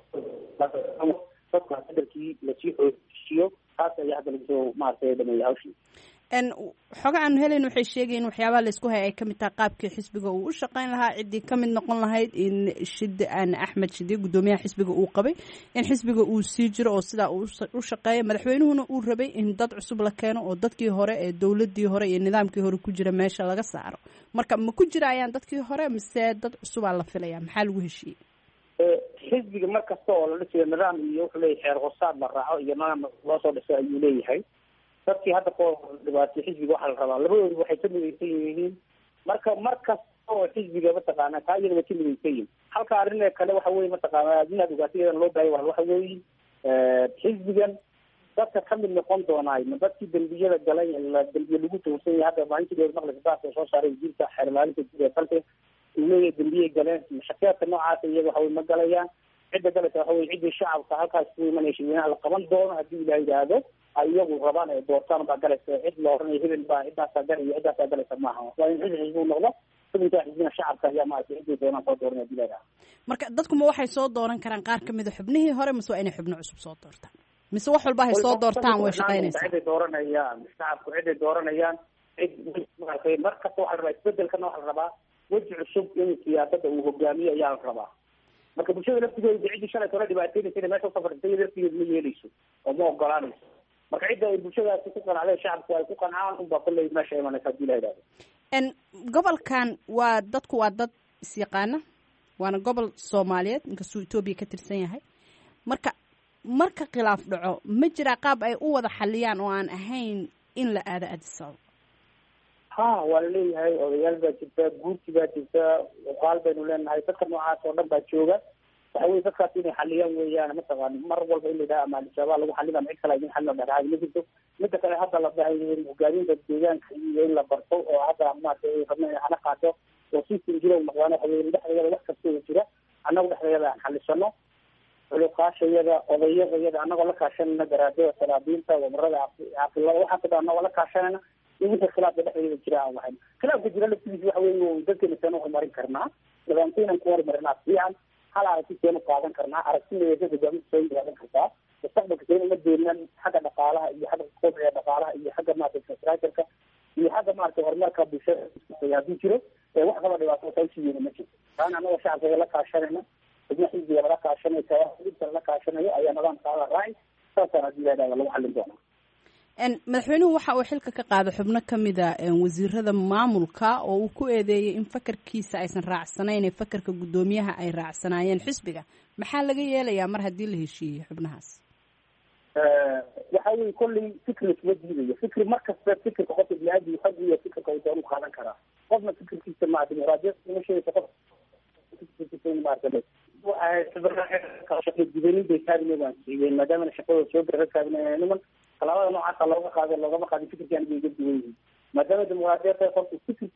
[SPEAKER 13] dadka bedelkii lasii xoojisiyo. taas ayaa hadda lagasoo maaragtay dhameeyay hawshii.
[SPEAKER 14] xoga aanu helayn waxay sheegayin waxyaabaha laysku hay ay kamid tahay qaabkii xisbiga uu u shaqeyn lahaa, ciddii kamid noqon lahayd in shide aan axmed shide guddoomiyaha xisbiga uu qabay in xisbiga uu sii jiro oo sidaa u shaqeeya. madaxweynuhuna uu rabay in dad cusub la keeno oo dadkii hore ee dowladii hore iyo nidaamkii hore ku jira meesha laga saaro. marka ma ku jirayaan dadkii hore mise dad cusubaa la filaya? maxaa lagu heshiiyey?
[SPEAKER 13] xisbiga mar kasta oo la dhisayo nidaam iyo wuxuu leeyahay xeer hosaad la raaco iyo nidaam loo soo dhisay ayuu leeyahay. dadkii hadda koo dhibaatay xisbiga waxaa la rabaa labadoodu waxay ka midaysan yihiin. marka mar kasta oo xisbiga mataqaana taa iyada way ka midaysan yihiin. halka arrin kale waxa weye mataqaana inaad ogaatay iyadan loo baahay waxa weeye xisbigan dadka ka mid noqon doonaay ma dadkii dembiyada galay dembiye lagu tuursan yahay. hadda maalintii maqlisa baasa soo saaray wasiirka xeer maalinta guud ee dalka uu leeyahay dembiyay galeen. shakeedka noocaasa iyaga waxa wey ma galayaan. cidda galaysa waxa weye ciddii shacabka halkaas ku imanaysa weynaha la qaban doono haddii ilaah yidhaahdo ay iyagu rabaan ay doortaan baa galaysa. cid la oranayo hebel baa ciddaasaa galaya ciddaasaa galaysa maaha. waa in xisbi xisbi noqdo xubinka xisbina shacabka ayaa maaragtay ciddii doonaan soo dooranaya hadii la yidhaahdo.
[SPEAKER 14] marka dadkuma waxay soo dooran karaan qaar kamid a xubnihii hore mise waa inay xubno cusub soo doortaan mise wax walba hay soo doortaan way shaqeynaysaa? ciday
[SPEAKER 13] dooranayaan shacabku ciday dooranayaan cid maaragtay mar kasta waxaa la rabaa isbedelkana waxaa la rabaa weji cusub in siyaasada uu hogaamiyo ayaa la rabaa. marka bulshada laftigeeda ciddii shalay kala dhibaateynaysa inay meesha usafartay laftigeeda ma yeeleyso oo ma ogolaanayso. marka cidda ay bulshadaasi ku qanacday shacabku ay ku qancaan unbaa kolley meesha imanaysa hadii la yidhahdo.
[SPEAKER 14] gobolkan waa dadku waa dad isyaqaana, waana gobol soomaaliyeed inkastuu etoobiya ka tirsan yahay. marka marka khilaaf dhaco ma jiraa qaab ay u wada xaliyaan oo aan ahayn in la aado Addis Ababa?
[SPEAKER 13] ha waa laleeyahay odayaal baa jirta guurti baa jirta uqaal baynu leenahay dadka noocaas oo dhan baa jooga waxa weye dadkaas inay xaliyaan weeyaan mataqaani mar walba in la yidhaha ama al-shabaab lagu xalida ama cid kale idin xalin dhexaadi ma jirto midda kale hadda la dhahay hogaaminta deegaanka iyo in la barto oo hadda maaragtay rabna inay hana qaato oo system jira u noqdaan waxa weye dhexdeeda wax kastoo jira annagu dhexdeeda aan xalisano culuqaashayada odayadayada annagoo la kaashanayna garaadada salaabiinta wamarada caaqilada waxaas o dhan annagoo la kaashanayna in wixii khilaafka dhexdeeda jira aan wahayn khilaafka jira laftigiisa waxa weye dadkeena seen u horumarin karnaa nidaamkeenan ku horumarinaa fiican hal aragti seenu qaadan karnaa aragtideeda hogaaminta soo qaadan kartaa mustaqbalka seen uma deenan xagga dhaqaalaha iyo xagga kobciga dhaqaalaha iyo xagga maaragtay infrastructureka iyo xagga maaragtay horumarka bulshada haddii jiro wax kaba dhibaato tawsiyeena ma jirto taana annaga shacabkeeda la kaashanayna xubno xisbiga lala kaashanaysa inta lala kaashanayo ayaa nidaamkaada raacay saasaan haddii lahahda lagu xallin doonaa
[SPEAKER 14] madaxweynuhu waxa uu xilka ka qaaday xubno ka mid a wasiirada maamulka oo uu ku eedeeyey in fakarkiisa aysan raacsanayn ee fakarka guddoomiyaha ay raacsanaayeen xisbiga maxaa laga yeelayaa mar haddii la heshiiyey xubnahaas
[SPEAKER 13] waxa weye kolley fikri isma diidayo fikri mar kasta fikirka qofka bini-aadmi xag iyo fikirka uu doon u qaadan karaa qofna fikirkiisa maa dimuqraadiyad uma sheegaysa qof dibanin bay kaabine waan siiyeen maadaamana shaqadooda soo gara kaabine niman talaabada noocaasa looga qaado loogama qaadin fikirkan bay iga duwan yihiin maadaama dimuqraadiyad tahay qofku fikir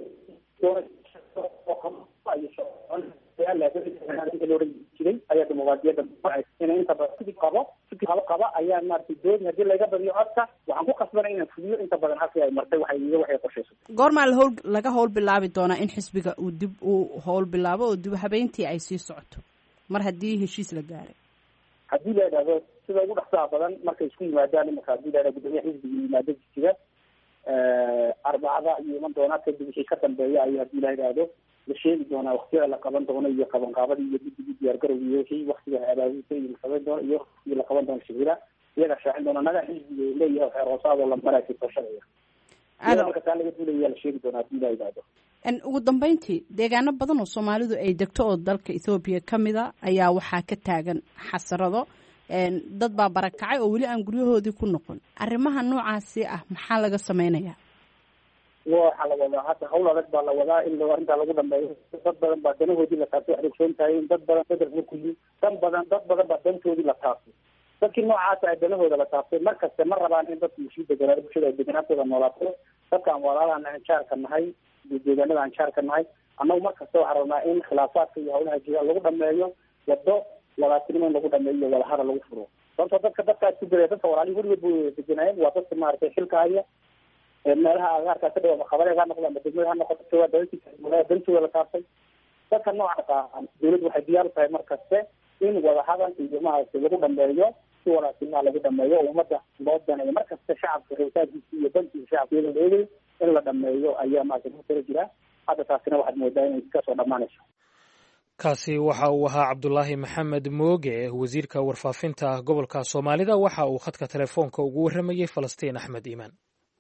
[SPEAKER 13] laohan jiray ayaa dimuqraadiyadda inay inta badan fikir qabo fikir qabo qaba ayaa maaragtay doodi haddii laga badiyo codka waxaan ku qasbanay inaan fuliyo inta badan halkii ay martay waxay iyo waxay qorshayso
[SPEAKER 14] goormaa la howl laga howl bilaabi doonaa in xisbiga uu dib uu howl bilaabo oo dib habeyntii ay sii socoto mar haddii heshiis la gaaray
[SPEAKER 13] haddii la idhaahdo sida ugu dhaqsaha badan markay isku yimaadaan imanka haddii la idhahdo guddoomiyaha xisbiga yimaado jira arbacada iyo iman doonaa kadib wixii ka dambeeya ayo haddii la idhaahdo la sheegi doonaa waktiyada la qaban doono iyo qabanqaabadii iyo guddigii diyaargarowga iyo wixii waktiga abaabisa iyo la qaban doono iyo waktigii la qaban doono shirira iyaga shaacin doona naga xisbiga leeyahay xeer hoosaadoo la maraysa doorashadaya iyada marka taa laga duulaya la sheegi doonaa haddii la idhaahdo
[SPEAKER 14] ugu dambeyntii deegaano badan oo soomaalidu ay degto oo dalka ethoobiya ka mid a ayaa waxaa ka taagan xasarado dad baa barakacay oo weli aan guryahoodii ku noqon arrimaha noocaasi ah maxaa laga sameynayaa
[SPEAKER 13] waxaa la wadaa hadda hawl adag baa la wadaa in arrintaa lagu dhameeyo dad badan baa danahoodii la taabtay waxay ogsoon tahay dad badan federal ku yimid dan badan dad badan baa dantoodii la taabtay dadkii noocaasa ay danahooda la taabtay markaste ma rabaan in dadku usii deganaa bulshada ay deganaantooda noolaato dadka aan walaalahan aan jaarka nahay deegaanada aan jaarka nahay annagu markasta waxaa rabnaa in khilaafaadka iyo hawlaha jira lagu dhameeyo wado walaatinimo in lagu dhameeyo iyo walahada lagu furo sababtoo dadka dadkaas ku jira dadka walaalihi weligood bu deganaayeen waa dadka maaragtay xilka haya meelaha agaarkaa ka dhawa maqabareed ha noqdo ama degmada ha noqoto waa dantooda la taabtay dadka noocaasa dawladdu waxay diyaar u tahay mar kaste in wadahadan iyo maaragtay lagu dhameeyo si walaatinimaha lagu dhameeyo oo ummadda loo daneeyo mar kasta shacabka rabitaankiisa iyo dantiisa shacabka iyadoo la eegayo in la dhameeyo ayaa maaragtay ku tala jira hadda taasina waxaad moodaa inay kasoo dhammaanayso
[SPEAKER 2] kaasi waxa uu ahaa cabdulaahi maxamed mooge wasiirka warfaafinta gobolka soomaalida waxa uu khadka telefoonka ugu warramayey falastiin axmed iimaan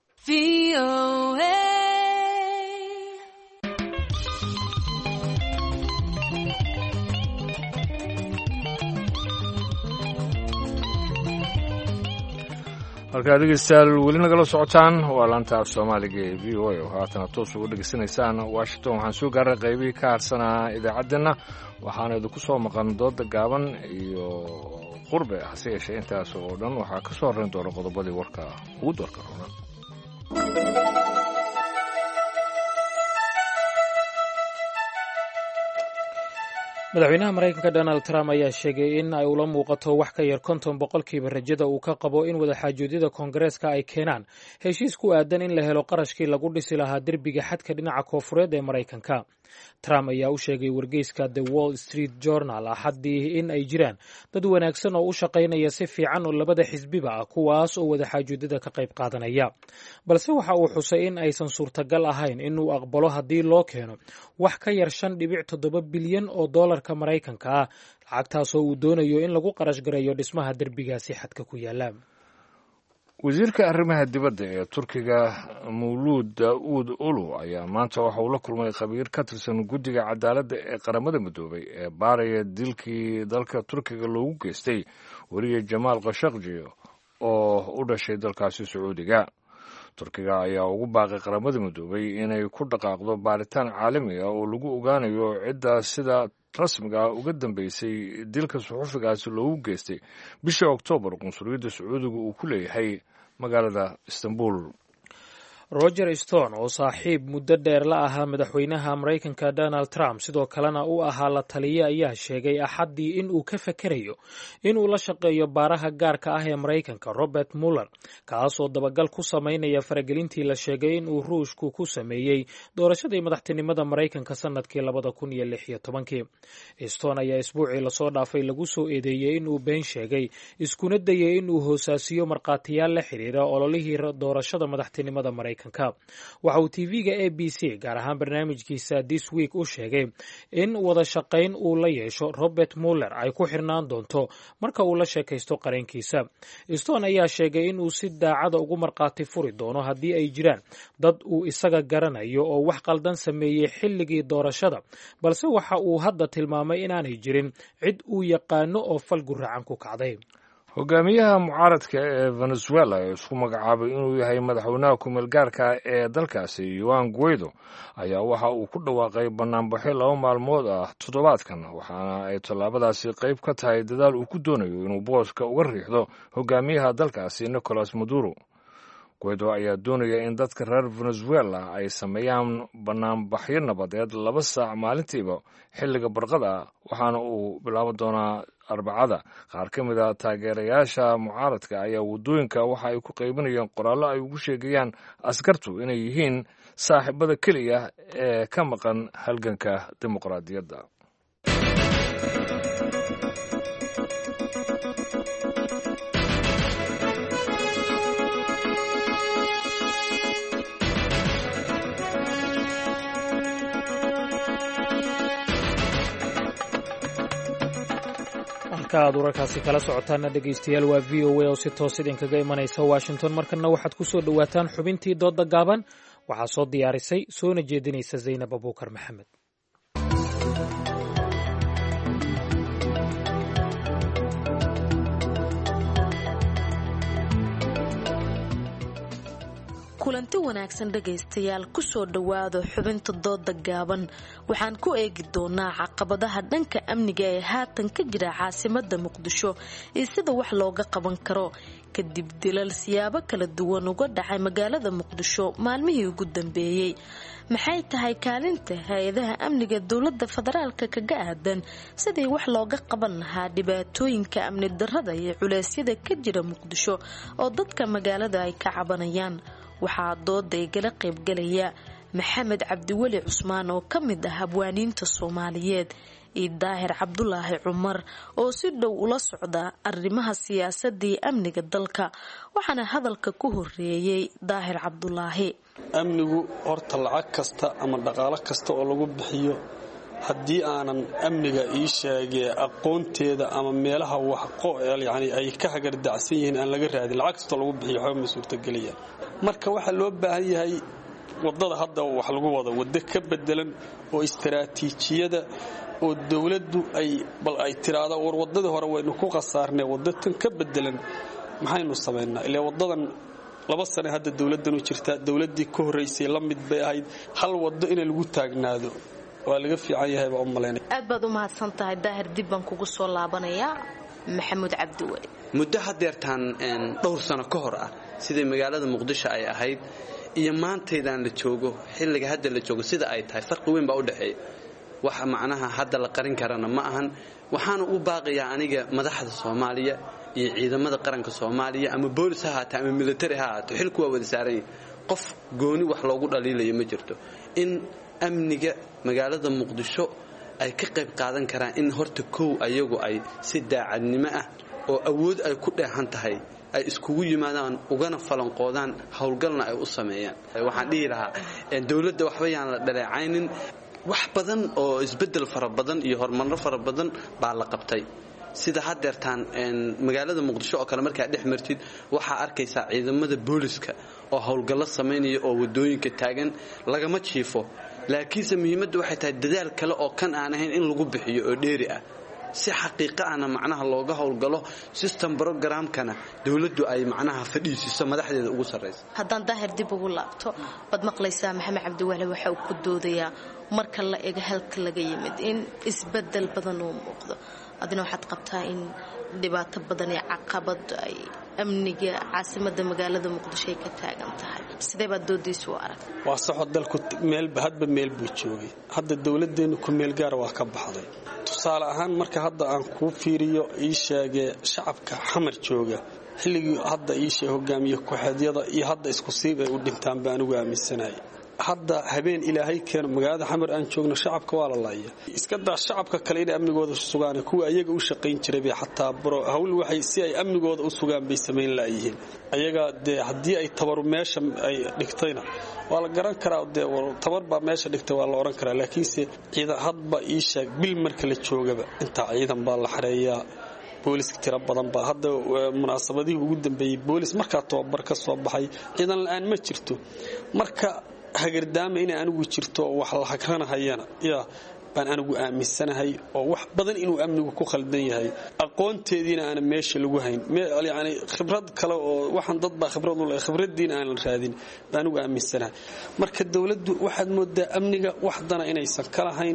[SPEAKER 1] halkaa dhegeystayaal weli nagala socotaan waa laanta af soomaaliga ee v o a oo haatana toos ugu dhegeysanaysaan washington waxaan soo gaaray qaybihii ka harsanaa idaacaddeenna waxaana idinku soo maqan dooda gaaban iyo qurbe hase yeeshee intaas oo dhan waxaa ka soo horrayn doona qodobadii warka ugu doorka ronan
[SPEAKER 2] madaxweynaha maraykanka donald trump ayaa sheegay in ay ula muuqato wax ka yar konton boqolkiiba rajada uu ka qabo in wadaxaajoodida koongareeska ay keenaan heshiis ku aadan in la helo qarashkii lagu dhisi lahaa derbiga xadka dhinaca koofureed ee maraykanka trump ayaa u sheegay wargeyska the wall street journal axaddii in ay jiraan dad wanaagsan oo u shaqaynaya si fiican oo labada xisbiba ah kuwaas oo wadaxaajoodida ka qayb qaadanaya balse waxa uu xusay in aysan suurtagal ahayn inuu aqbalo haddii loo keeno wax ka yar shan dhibic toddoba bilyan oo doolarka maraykanka ah lacagtaasoo uu doonayo in lagu qarash gareeyo dhismaha derbigaasi xadka ku yaala
[SPEAKER 1] wasiirka arrimaha dibadda ee turkiga mawluud daa'uud ulu ayaa maanta waxa uu la kulmay khabiir ka tirsan guddiga cadaaladda ee qaramada midoobay ee baaraya dilkii dalka turkiga loogu geystay weriye jamaal khashaqji oo u dhashay dalkaasi sacuudiga turkiga ayaa ugu baaqay qaramada midoobay inay ku dhaqaaqdo baaritaan caalami ah oo lagu ogaanayo cidda sida rasmiga ah uga dambeysay dilka suxufigaasi loogu geystay bishii oktoobar qunsuliyadda sacuudiga uu ku leeyahay magaalada istanbul.
[SPEAKER 2] roger stone oo saaxiib muddo dheer la ahaa madaxweynaha maraykanka donald trump sidoo kalena u ahaa la taliye ayaa sheegay axaddii in uu ka fakerayo inuu la shaqeeyo baaraha gaarka ah ee maraykanka robert muller kaasoo dabagal ku samaynaya faragelintii la sheegay in uu ruushku ku sameeyey doorashadii madaxtinimada maraykanka sanadkii labada kun iyo lix iyo tobankii. stone ayaa isbuucii lasoo dhaafay lagu soo eedeeyey inuu been sheegay iskuna dayay inuu hoosaasiyo markhaatiyaal la xiriira ololihii doorashada madaxtinimada maraykanka. waxa uu tv-ga a b c gaar ahaan barnaamijkiisa this week u sheegay in wada shaqayn uu la yeesho robert muller ay ku xirnaan doonto marka uu la sheekaysto qareenkiisa. stone ayaa sheegay in uu si daacada ugu markhaati furi doono haddii ay jiraan dad uu isaga garanayo oo wax qaldan sameeyey xilligii doorashada, balse waxa uu hadda tilmaamay inaanay jirin cid uu yaqaano oo fal guracan ku kacday.
[SPEAKER 1] hogaamiyaha mucaaradka ee venezuela ee isku magacaabay inuu yahay madaxweynaha kumeel gaarka ee dalkaasi juan guaido ayaa waxa uu ku dhawaaqay banaanbaxyo laba maalmood ah toddobaadkan, waxaana ay tallaabadaasi qayb ka tahay dadaal uu ku doonayo inuu booska uga riixdo hogaamiyaha dalkaasi nicolas maduro. guaido ayaa doonaya in dadka reer venezuela ay sameeyaan banaanbaxyo nabadeed laba saac maalintiiba xilliga barqada, waxaana uu bilaaban doonaa arbacada. qaar ka mid a taageerayaasha mucaaradka ayaa waddooyinka waxa ay ku qaybinayeen qoraallo ay ugu sheegayaan askartu inay yihiin saaxiibada keliya ee ka maqan halganka dimuqraadiyadda.
[SPEAKER 2] aad wararkaasi kala socotaana dhegaystayaal waa v o a oo si toos idinkaga imanaysa washington. markana waxaad ku soo dhowaataan xubintii dooda gaaban. waxaa soo diyaarisay soona jeedinaysa zaynab abuukar maxamed.
[SPEAKER 15] kulanti wanaagsan dhegaystayaal kusoo dhowaado xubinta dooda gaaban. waxaan ku eegi doonaa caqabadaha dhanka amniga ee haatan ka jira caasimada muqdisho iyo sida wax looga qaban karo kadib dilal siyaabo kala duwan uga dhacay magaalada muqdisho maalmihii ugu dambeeyey. maxay tahay kaalinta hay-adaha amniga dowlada federaalka kaga aadan sidii wax looga qaban lahaa dhibaatooyinka amni darrada iyo culeysyada ka jira muqdisho oo dadka magaalada ay ka cabanayaan? waxaa dooda igala qaybgalaya maxamed cabdiweli cusmaan oo ka mid ah habwaaniinta soomaaliyeed iyo daahir cabdulaahi cumar oo si dhow ula socda arrimaha siyaasadii amniga dalka. waxaana hadalka ku horeeyey daahir cabdulaahi.
[SPEAKER 16] amnigu horta lacag kasta ama dhaqaalo kasta oo lagu bixiyo haddii aanan amniga ii sheegee aqoonteeda ama meelaha wax yani ay ka hagardacsan yihiin aan laga raadin, lacag kastoo lagu bixiyo waxba ma suurtagelaya. marka waxaa loo baahan yahay wadada hadda wax lagu wado waddo ka bedelan oo istaraatiijiyada oo dawladdu ay bal ay tiraado war wadadii hore waynu ku qasaarnay waddo tan ka bedelan maxaynu samaynaa? ilaa wadadan laba sano hadda dawladdan u jirta, dawladdii ka horreysay la mid bay ahayd. hal waddo in lagu taagnaado waa laga fiican yahay baa u malaynaya.
[SPEAKER 15] aad baad u mahadsan tahay daahir. dib baan kugu soo laabanayaa maxamuud cabdiweli.
[SPEAKER 17] muddo hadeertaan dhowr sano ka hor ah sidai magaalada muqdisho ay ahayd iyo maantaydaan la joogo xilliga hadda la joogo sida ay tahay farqi weyn baa u dhexeeya. waxa macnaha hadda la qarin karana ma ahan. waxaana u baaqayaa aniga madaxda Soomaaliya iyo ciidamada qaranka Soomaaliya ama boolis ha ahaato ama military ha ahaato, xilku waa wada saaran yahay. qof gooni wax loogu dhaliilayo ma jirto. in amniga magaalada muqdisho ay ka qayb qaadan karaan in horta kow ayagu ay si daacadnimo ah oo awood ay ku dheehan tahay ay iskugu yimaadaan ugana falanqoodaan howlgalna ay u sameeyaan. waxaan dhihi lahaa dawladda waxba yaan la dhaleecaynin. wax badan oo isbedel fara badan iyo horumarro fara badan baa la qabtay. sida hadeertaan magaalada muqdisho oo kale markaa dhex martid waxaa arkaysaa ciidamada booliska oo howlgallo samaynaya oo wadooyinka taagan lagama jiifo. laakiinse muhiimadda waxay tahay dadaal kale oo kan aan ahayn in lagu bixiyo oo dheeri ah si xaqiiqo ahna macnaha looga howlgalo system programkana dowladdu ay macnaha fadhiisiso madaxdeeda ugu sarreysa.
[SPEAKER 15] haddaan daahir dib ugu laabto bad maqlaysaa maxamed cabdiwahle waxa uu ku doodayaa marka la eego halka laga yimid in isbedel badan uu muuqdo adina waxaad qabtaa in dhibaato badan iyo caqabad ay amniga caasimada magaalada muqdisho ay ka taagan tahay sidee baad doodiisu u arag
[SPEAKER 16] waa saxo dalku meel hadba meel buu joogay hadda dawladeenu ku meel gaar waa ka baxday tusaale ahaan marka hadda aan ku fiiriyo ii sheegay shacabka xamar jooga xilligii hadda ii sheeg hogaamiye ku-xeedyada iyo hadda isku siibay u dhintaan baan ugu aaminsanahay hadda habeen ilaahay keen magaalada xamar aan joogno shacabka waa la laaya iska daa shacabka kale in amnigooda sugaan kuwa ayaga u shaqeyn jiray bay xataa baro hawl waxay si ay amnigooda u sugaan bay sameyn laayihiin ayaga de hadii ay tabaru meesha ay dhigtayna waa la garan karaa de tabar baa meesha dhigtay waa la oran karaa laakiin se ciidan hadba ii sheeg bil marka la joogaba inta ciidan baa la xareeyaa booliska tira badan baa hadda munaasabadii ugu dambeeyay boolis marka tababar ka soo baxay ciidan la'aan ma jirto marka hagardaama inay anigu jirto wax la hakranahayana yaa baan anigu aaminsanahay oo wax badan inuu amnigu ku khaldan yahay aqoonteediina aan meesha lagu hayn yaani khibrad kale oo waxan dad baa khibrad u leh khibradiina aan raadin baan anigu aaminsanahay marka dawladdu waxaad moodaa amniga wax dana inaysan kala hayn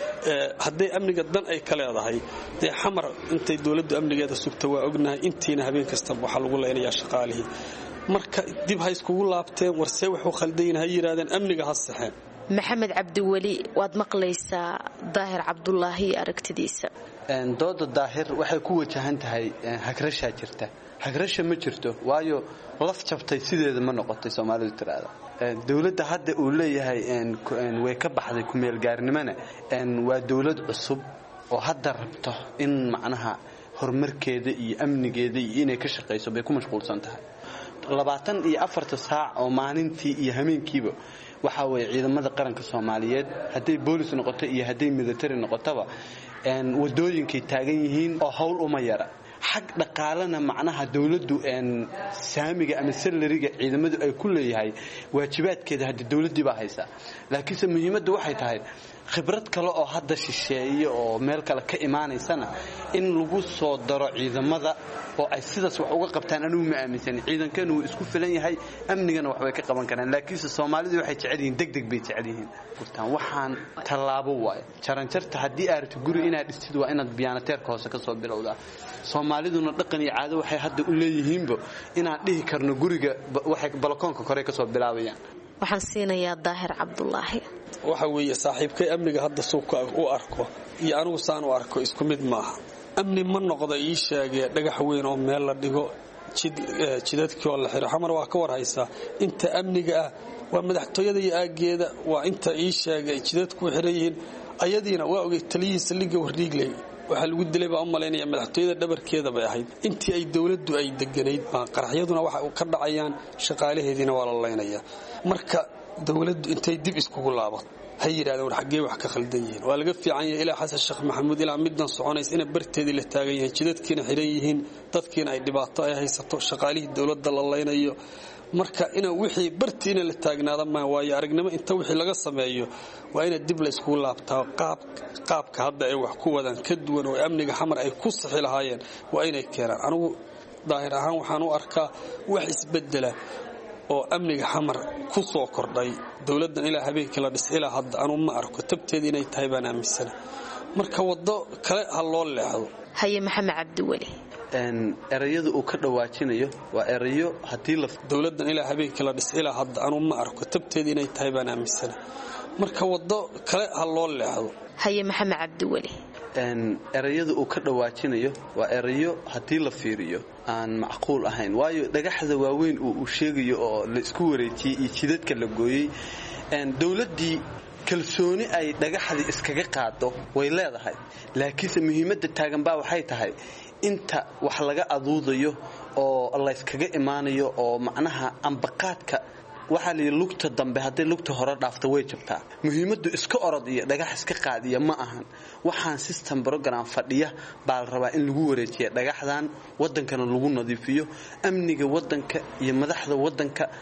[SPEAKER 16] haday amniga dan ay ka leedahay de xamar intay dawladdu amnigeeda sugta waa ognahay intiina habeen kasta waxa lagu leenayaa shaqaalihi marka dib ha iskugu laabteen warse wuxuu khaldan yahay yiraahdeen amniga ha saxeen
[SPEAKER 15] maxamed cabdiwali waad maqlaysaa daahir cabdullaahi aragtidiisa
[SPEAKER 17] een dooda daahir waxay ku wajahan tahay hagrasha jirta hagrasha ma jirto waayo laf jabtay sideeda ma noqotay Soomaalidu tiraada dawladda hadda uu leeyahay een way ka baxday ku meel gaarnimana een waa dawlad cusub oo hadda rabto in macnaha horumarkeeda iyo amnigeeda iyo inay ka shaqeyso bay ku mashquulsan tahay labaatan iyo afar saac oo maalintii iyo habeenkiiba waxa way ciidamada qaranka Soomaaliyeed haday boolis noqoto iyo haday military noqotaba een wadooyinkay taagan yihiin oo hawl uma yara xaq dhaqaalana macnaha dawladdu een saamiga ama salariga ciidamadu ay ku leeyahay waajibaadkeeda hadda dawladdu baa haysa laakiin muhiimaddu waxay tahay khibrad kale oo hadda shisheeye oo meel kale ka imaanaysana in lagu soo daro ciidamada oo ay sidaas wax uga qabtaan anigu ma aaminsan ciidankan uu isku filan yahay amnigana wax way ka qaban karaan laakiin Soomaalidu waxay jecel yihiin degdeg bay jecel yihiin gurtaan waxaan talaabo waay jaranjarta hadii aad rabto guri inaad dhistid waa inaad biyaanateerka hoose ka soo bilowdaa Soomaaliduna dhaqan iyo caado waxay hadda u leeyihiinba inaan dhihi karno guriga waxay balkoonka kore ka soo bilaabayaan
[SPEAKER 15] waxaan siinayaa daahir cabdullaahi
[SPEAKER 16] waxa weeye saaxiibkay amniga hadda suuqa u arko iyo anigu saan u arko isku mid maaha amni ma noqdo ii sheegay dhagax weyn oo meel la dhigo jid jidadkii oo la xiro xamar waa ka war haysaa inta amniga ah waa madaxtooyada iyo aageeda waa inta ii sheegay jidadku xirayeen ayadiina waa ogay taliyihiisa liga wardiiglay waxa lagu dilay baa u maleynaya madaxtooyada dhabarkeeda bay ahayd intii ay dawladdu ay deganayd baa qaraxyaduna waxa uu ka dhacayaan shaqaalaheedina waa la leenayaa marka dawladdu intay dib iskugu laabato hay yiraahdeen xaggee wax ka khaldan yihiin waa laga fiican yahay ilaa xasan sheekh maxamuud ilaa middan soconays in barteedii la taagan yahay jidadkiina xiran yihiin dadkiina ay dhibaato ay haysato shaqaalihii dawladda la leenayo marka ina wixii bartiina la taagnaada ma waayo aragnimo inta wixii laga sameeyo waa ina dib la isku laabtaa qaab qaabka hadda ay wax ku wadaan ka duwan oo amniga xamar ay ku saxi lahaayeen waa inay keenaan anigu daahir ahaan waxaan u arkaa wax isbedela oo amniga xamar ku soo kordhay dawladdan ilaa habeenkii la dhisay ilaa hadda anu ma arko tabteedii inay tahay baan aaminsana marka wado kale ha loo leexdo
[SPEAKER 15] haye maxamed cabdiwali
[SPEAKER 17] een erayadu uu ka dhawaajinayo waa erayo hadii la
[SPEAKER 16] dawladdan ilaa habeenkii la dhisay ilaa hadda anu ma arko tabteedii inay tahay baan aaminsana marka wado kale ha loo leexdo
[SPEAKER 15] haye maxamed cabdiwali
[SPEAKER 17] een erayadu uu ka dhawaajinayo waa erayo hadii la fiiriyo aan macquul ahayn waayo dhagaxda waaweyn uu sheegayo oo la isku wareejiyay iyo jidadka la gooyay een dawladii kalsooni ay dhagaxdii iskaga qaado way leedahay laakiin muhiimadda taagan baa waxay tahay inta wax laga aduudayo oo la iskaga imaanayo oo macnaha ambaqaadka waxa la lugta dambe haday lugta hore dhaafto way jabtaa muhiimaddu iska orod iyo dhagax iska qaadiya ma ahan waxaan system program fadhiya baa la rabaa in lagu wareejiyo dhagaxdan wadankana lagu nadiifiyo amniga wadanka iyo madaxda wadanka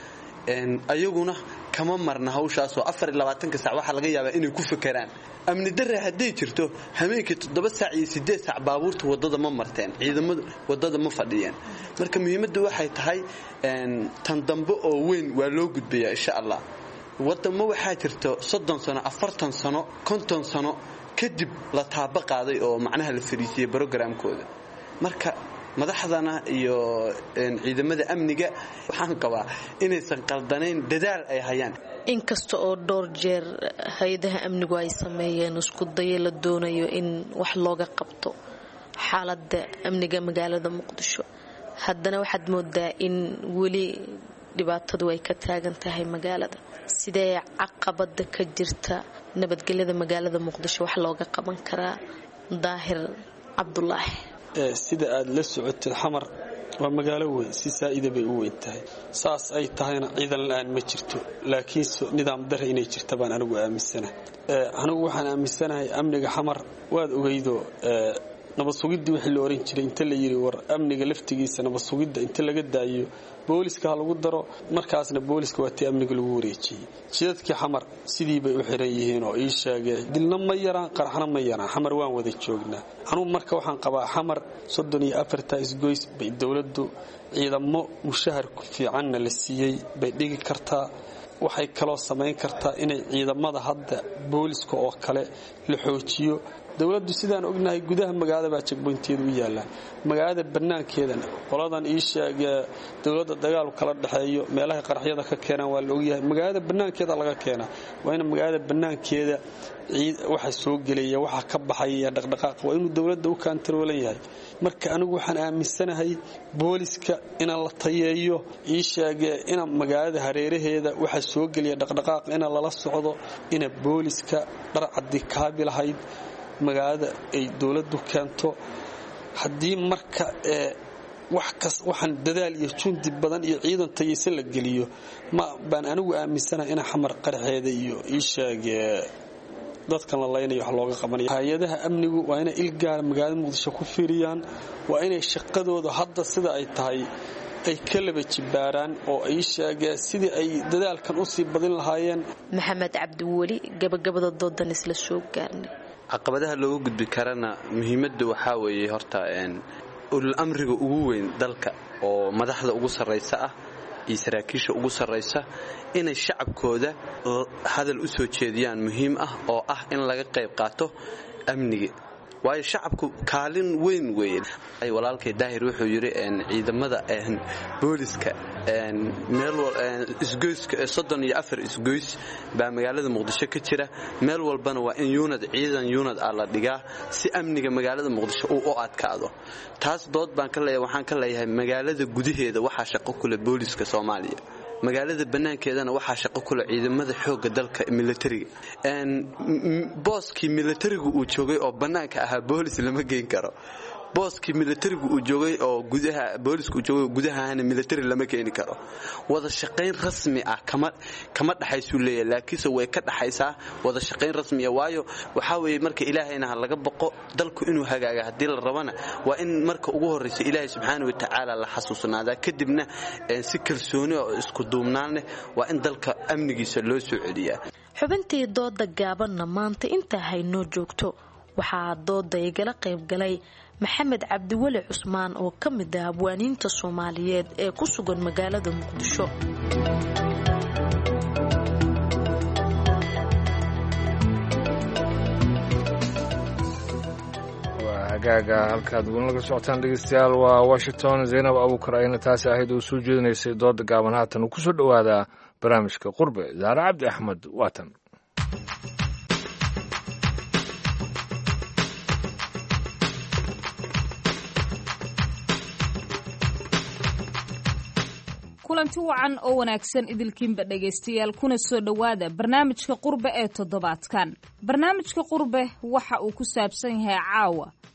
[SPEAKER 17] ayaguna kama marna hawshaasoo afar iyo labaatanka saac waxaa laga yaabaa inay ku fakeraan amni darre hadday jirto habeenkii toddoba saac iyo siddeed saac baabuurta waddada ma marteen ciidamadu waddada ma fadhiyeen marka muhiimaddu waxay tahay tan dambe oo weyn waa loo gudbayaa insha allah waddamo waxaa jirto soddon sano afartan sano konton sano kadib la taaba qaaday oo macnaha la fariisiyey brogramkooda marka madaxdana iyo ciidamada amniga waxaan qabaa inaysan qaldanayn dadaal ay hayaan
[SPEAKER 15] inkasta oo dhowr jeer hay'adaha amnigu ay sameeyeen isku dayo la doonayo in wax looga qabto xaaladda amniga magaalada muqdisho haddana waxaad moodaa in weli dhibaatadu ay ka taagan tahay magaalada sidee caqabada ka jirta nabadgelyada magaalada muqdisho wax looga qaban karaa daahir cabdulaahi
[SPEAKER 16] sida aad la socotid xamar waa magaalo weyn si saa'ida bay u weyn tahay saas ay tahayna ciidan la'aan ma jirto laakiin nidaam darre inay jirta baan anigu aaminsanahay anigu waxaan aaminsanahay amniga xamar waad ogeydo nabad sugidii wixii la oran jiray inta la yiri war amniga laftigiisa nabad sugidda inta laga daayo booliska lagu daro markaasna booliska waa tii amniga lagu wareejiyay jidadkii xamar sidii bay u xiran yihiin oo ii sheegay dilna ma yaraan qarxana ma yaraan xamar waan wada joognaa anugu marka waxaan qabaa xamar soddon iyo afar isgoys bay dawladdu ciidamo mushahar ku fiicanna la siiyey bay dhigi kartaa waxay kaloo samayn kartaa inay ciidamada hadda booliska oo kale la xoojiyo dawladdu sidaan ognahay gudaha magaalada baa checkpointeedu u yaalaan magaalada banaankeedana qoladan ii sheegay dawladda dagaal kala dhaxeeyo meelaha qarxiyada ka keenan waa la ogyahay magaalada banaankeeda laga keenaa waa in magaalada banaankeeda waxa soo gelaya waxa ka baxaya dhaqdhaqaaq waa inuu dawladda u kantaroolan yahay marka anigu waxaan aaminsanahay booliska in la tayeeyo ii sheegay in magaalada hareeraheeda waxa soo gelaya dhaqdhaqaaq in lala socdo in booliska dharcadi kaabilahayd magaalada ay dawladdu keento haddii marka wax kas waxaan dadaal iyo jundi badan iyo ciidan tayeysan la geliyo ma baan anigu aaminsanahay in xamar qarxeeda iyo ii sheegay dadkan la leynayo wax looga qabanayo hay'adaha amnigu waa inay ilgaar magaalada muqdisho ku fiiriyaan waa inay shaqadooda hadda sida ay tahay ay kalaba jibaaraan oo ay sheegeen sidii ay dadaalkan u sii badin lahaayeen
[SPEAKER 15] maxamed cabdi wali gabagabada doodan isla soo gaarnay
[SPEAKER 17] caqabadaha looga gudbi karana muhiimaddu waxa weeye horta een ul amriga ugu weyn dalka oo madaxda ugu sareysa ah iyo saraakiisha ugu sareysa inay shacabkooda hadal u soo jeediyaan muhiim ah oo ah in laga qayb qaato amniga waayo shacabku kaalin weyn weyn ay walaalkay daahir wuxuu yiri in ciidamada een booliska een meel isgoyska soddon iyo afar isgoys baa magaalada muqdisho ka jira meel walbana waa in unit ciidan unit ah la dhigaa si amniga magaalada muqdisho uu u adkaado taas dood baan ka leeyahay waxaan ka leeyahay magaalada gudaheeda waxa shaqo ku leh booliska Soomaaliya magaalada banaankeedana waxa shaqo ku leh ciidamada xoogga dalka militariga een booski militarigu uu joogay oo banaanka ahaa boolis lama geyn karo booski militarigu uu joogay oo gudaha boolisku joogay gudahana military lama keeni karo wada shaqeyn rasmi ah kama kama dhaxaysu leeyahay laakiin way ka dhaxaysaa wada shaqeyn rasmi ah waayo waxa weeye marka ilaahayna laga baqo dalku inuu hagaaga hadii la rabana waa in marka ugu horeysa ilaahay subxaanahu wa ta'ala la xasuusnaada kadibna si kalsooni oo isku duubnaan waa in dalka amnigiisa loo soo celiyaa
[SPEAKER 15] xubintii dooda gaabanna maanta inta hayno joogto waxaa dooda igala qayb galay maxamed cabdiwali cusmaan oo ka mid ah abwaaniinta Soomaaliyeed ee ku sugan magaalada Muqdisho
[SPEAKER 1] hagaaga halkaad weli laga socotaan dhegeystayaal waa Washington Zainab Abuukar ayna taasi ahayd oo soo jeedinaysay dooda gaaban haatan uu ku soo dhawaada barnaamijka Qurbe Zahra Cabdi Axmed waatan
[SPEAKER 18] kulanti wacan oo wanaagsan idilkiinba dhegaystayaal kuna soo dhowaada barnaamijka qurbe ee toddobaadkan barnaamijka qurbe waxa uu ku saabsan yahay caawa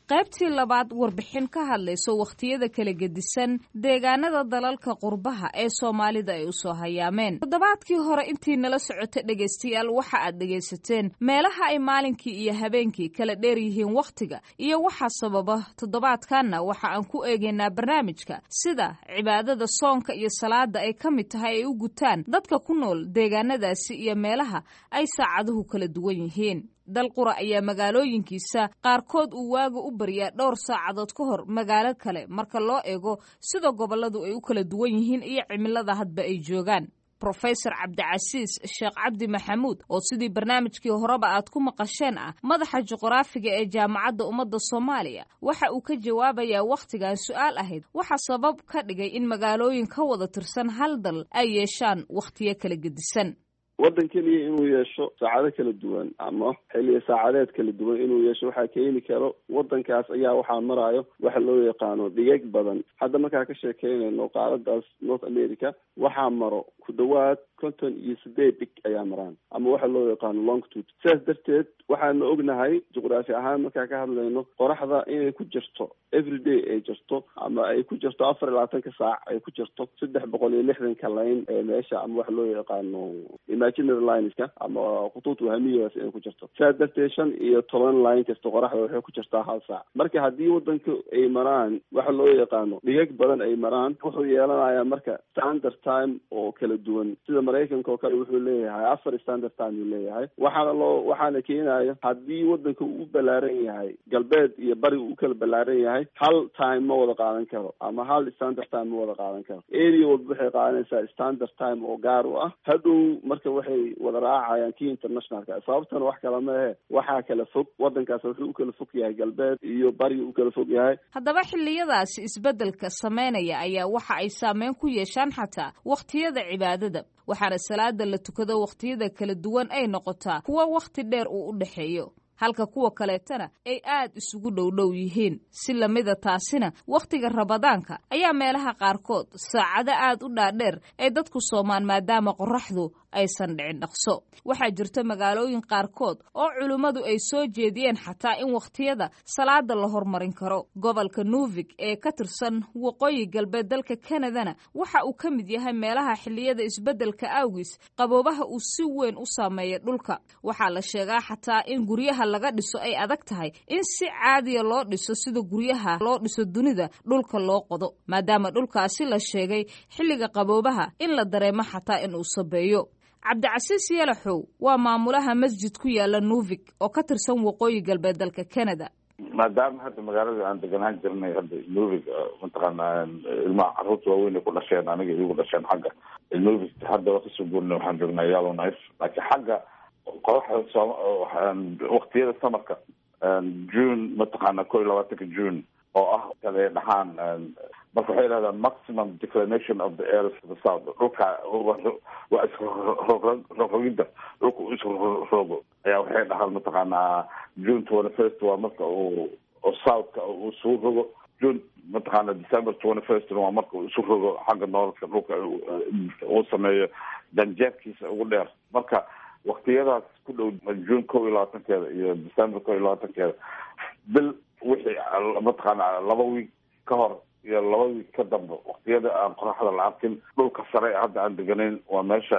[SPEAKER 18] qaybtii labaad warbixin ka hadlayso wakhtiyada kala gedisan deegaanada dalalka qurbaha ee soomaalida ay usoo hayaameen. toddobaadkii hore intii nala socota dhegaystayaal waxa aad dhegaysateen meelaha ay maalinkii iyo habeenkii kala dheer yihiin wakhtiga iyo waxa sababa. toddobaadkanna waxa aan ku eegaynaa barnaamijka sida cibaadada soonka iyo salaada ay ka mid tahay ay u gutaan dadka ku nool deegaanadaasi iyo meelaha ay saacaduhu kala duwan yihiin. dal qura ayaa magaalooyinkiisa qaarkood uu waaga u baryaa dhowr saacadood ka hor magaalo kale marka loo eego sida gobolladu ay u kala duwan yihiin iyo cimilada hadba ay joogaan. Professor Cabdicasiis Sheekh Cabdi Maxamuud oo sidii barnaamijkii horeba aad ku maqasheen ah madaxa juqraafiga ee jaamacadda ummadda Soomaaliya waxa uu ka jawaabayaa wakhtigan su'aal ahayd waxa sabab ka dhigay in magaalooyin ka wada tirsan hal dal ay yeeshaan wakhtiyo kala gedisan.
[SPEAKER 19] waddan keliya inuu yeesho saacado kala duwan ama xilliyo saacadeed kala duwan inuu yeesho waxaa keeni karo waddankaas ayaa waxaa maraayo waxa loo yaqaano dhigag badan. hadda markaa ka sheekeynayno qaaradaas North America waxaa maro ku dhawaad konton iyo sideed dhig ayaa maraan ama waxa loo yaqaano longitude. sidaas darteed waxaanu ognahay juqraafi ahaan markaa ka hadlayno qoraxda inay ku jirto everyday ay jirto ama ay ku jirto afar iyo labaatanka saac ay ku jirto saddex boqol iyo lixdanka layn ee meesha ama waxa loo yaqaano imaginary lineska ama khutuud wahamiyaas inay ku jirto. sidaas darteed shan iyo toban line kasta qoraxda waxay ku jirtaa hal saac. marka haddii waddanka ay maraan waxa loo yaqaano dhigag badan ay maraan wuxuu yeelanayaa marka standard time oo kala duwan. sida maraykanka oo kale wuxuu leeyahay afar standard time uu leeyahay. waxaana loo waxaana keenaya haddii waddanka uu u ballaaran yahay galbeed iyo bari uu kala ballaaran yahay hal time ma wada qaadan karo ama hal standard time ma wada qaadan karo. area walba waxay qaadanaysaa standard time oo gaar u ah. hadhow marka waxay wada raacayaan kii internationalka. sababtana wax kala ma ahe waxaa kala fog waddankaas wuxuu u kala fog yahay galbeed iyo bari u kala fog yahay.
[SPEAKER 18] haddaba xilliyadaasi isbeddelka sameynaya ayaa waxa ay saameyn ku yeeshaan xataa wakhtiyada cibaadada waxaana salaada la tukado wakhtiyada kala duwan ay noqotaa kuwa wakhti dheer uu u dhexeeyo halka kuwa kaleetana ay aad isugu dhowdhow yihiin. si lamida taasina wakhtiga rabadaanka ayaa meelaha qaarkood saacado aad u dhaadheer ay dadku soomaan maadaama qoraxdu aysan dhicin dhaqso. waxaa jirta magaalooyin qaarkood oo culimmadu ay soo jeediyeen xataa in wakhtiyada salaada la hormarin karo. gobolka Nuvik ee ka tirsan waqooyi galbeed dalka Kanadana waxa uu ka mid yahay meelaha xilliyada isbeddelka awgiis qaboobaha uu si weyn u saameeya dhulka. waxaa la sheegaa xataa in guryaha laga dhiso ay adag tahay in si caadiya loo dhiso sida guryaha loo dhiso dunida dhulka loo qodo maadaama dhulkaasi la sheegay xilliga qaboobaha in la dareemo xataa in uu sabeeyo. Cabdicasiis Yalaxow waa maamulaha masjid ku yaala Nuvik oo ka tirsan waqooyi galbeed dalka Canada.
[SPEAKER 20] maadaama hadda magaalada aan deganaan jirnay hadda Nuvik mataqaanaa ilmaha carruurta waaweyn ay ku dhasheen aniga igu dhasheen xagga Nuvik hadda waa kasoo guurnay waxaan joognaa Yellowknife laakiin xagga qoraxda waqtiyada samarka June mataqaanaa kow iyo labaatanka June oo ah kale dhaxaan marka waxay yidhahdaan maximum declination of the air to the south. dhulka waa isrogrogidda dhulka isrogo ayaa waxay dhahaan mataqaanaa June twenty first waa marka uu southka uu isu rogo. June mataqaanaa December twenty first waa marka uu isu rogo xagga noolka dhulka uu sameeyo danjeerkiisa ugu dheer. marka waqtiyadaas ku dhow June kow iyo labaatankeeda iyo December kow iyo labaatankeeda bil wixii mataqaanaa laba wiig ka hor iyo laba wiig ka dambe waqtiyada aan qoraxda la arkin dhulka sare hadda aan deganayn waa meesha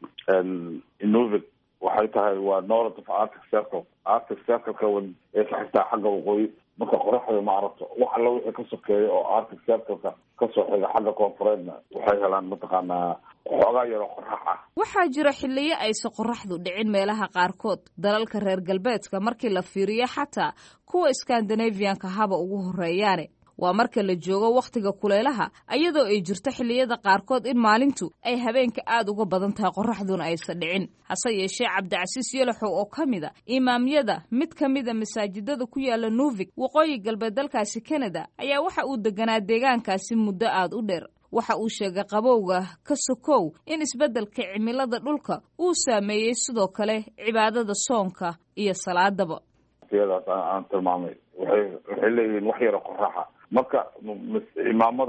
[SPEAKER 20] Nuvik waxay tahay waa north of Arctic Circle. Arctic Circle-ka ee saxtaa xagga waqooyi marka qoraxda ma aragto wax alla wixii ka sokeeya oo Arctic Circle-ka kasoo xiga xagga koonfureedna waxay helaan mataqaanaa xoogaa yaro qorax ah.
[SPEAKER 18] waxaa jira xilliyo aysan qoraxdu dhicin meelaha qaarkood dalalka reer galbeedka markii la fiiriyo xataa kuwa Scandinavian-ka haba ugu horeeyaane. waa marka la joogo wakhtiga kuleelaha ayadoo ay jirto xilliyada qaarkood in maalintu ay habeenka aad uga badan tahay qoraxduna aysan dhicin. hase yeeshee Cabdicasiis Yalaxow oo ka mida imaamyada mid ka mida masaajidada ku yaala Nuvik waqooyi galbeed dalkaasi Canada ayaa waxa uu deganaa deegaankaasi muddo aad u dheer. waxa uu sheegay qabowga ka sokow in isbeddelka cimilada dhulka uu saameeyey sidoo kale cibaadada soonka iyo salaadaba.
[SPEAKER 20] waqtiyadaas aan tilmaamay waxay waxay leeyihiin wax yaro qoraxa marka imaamada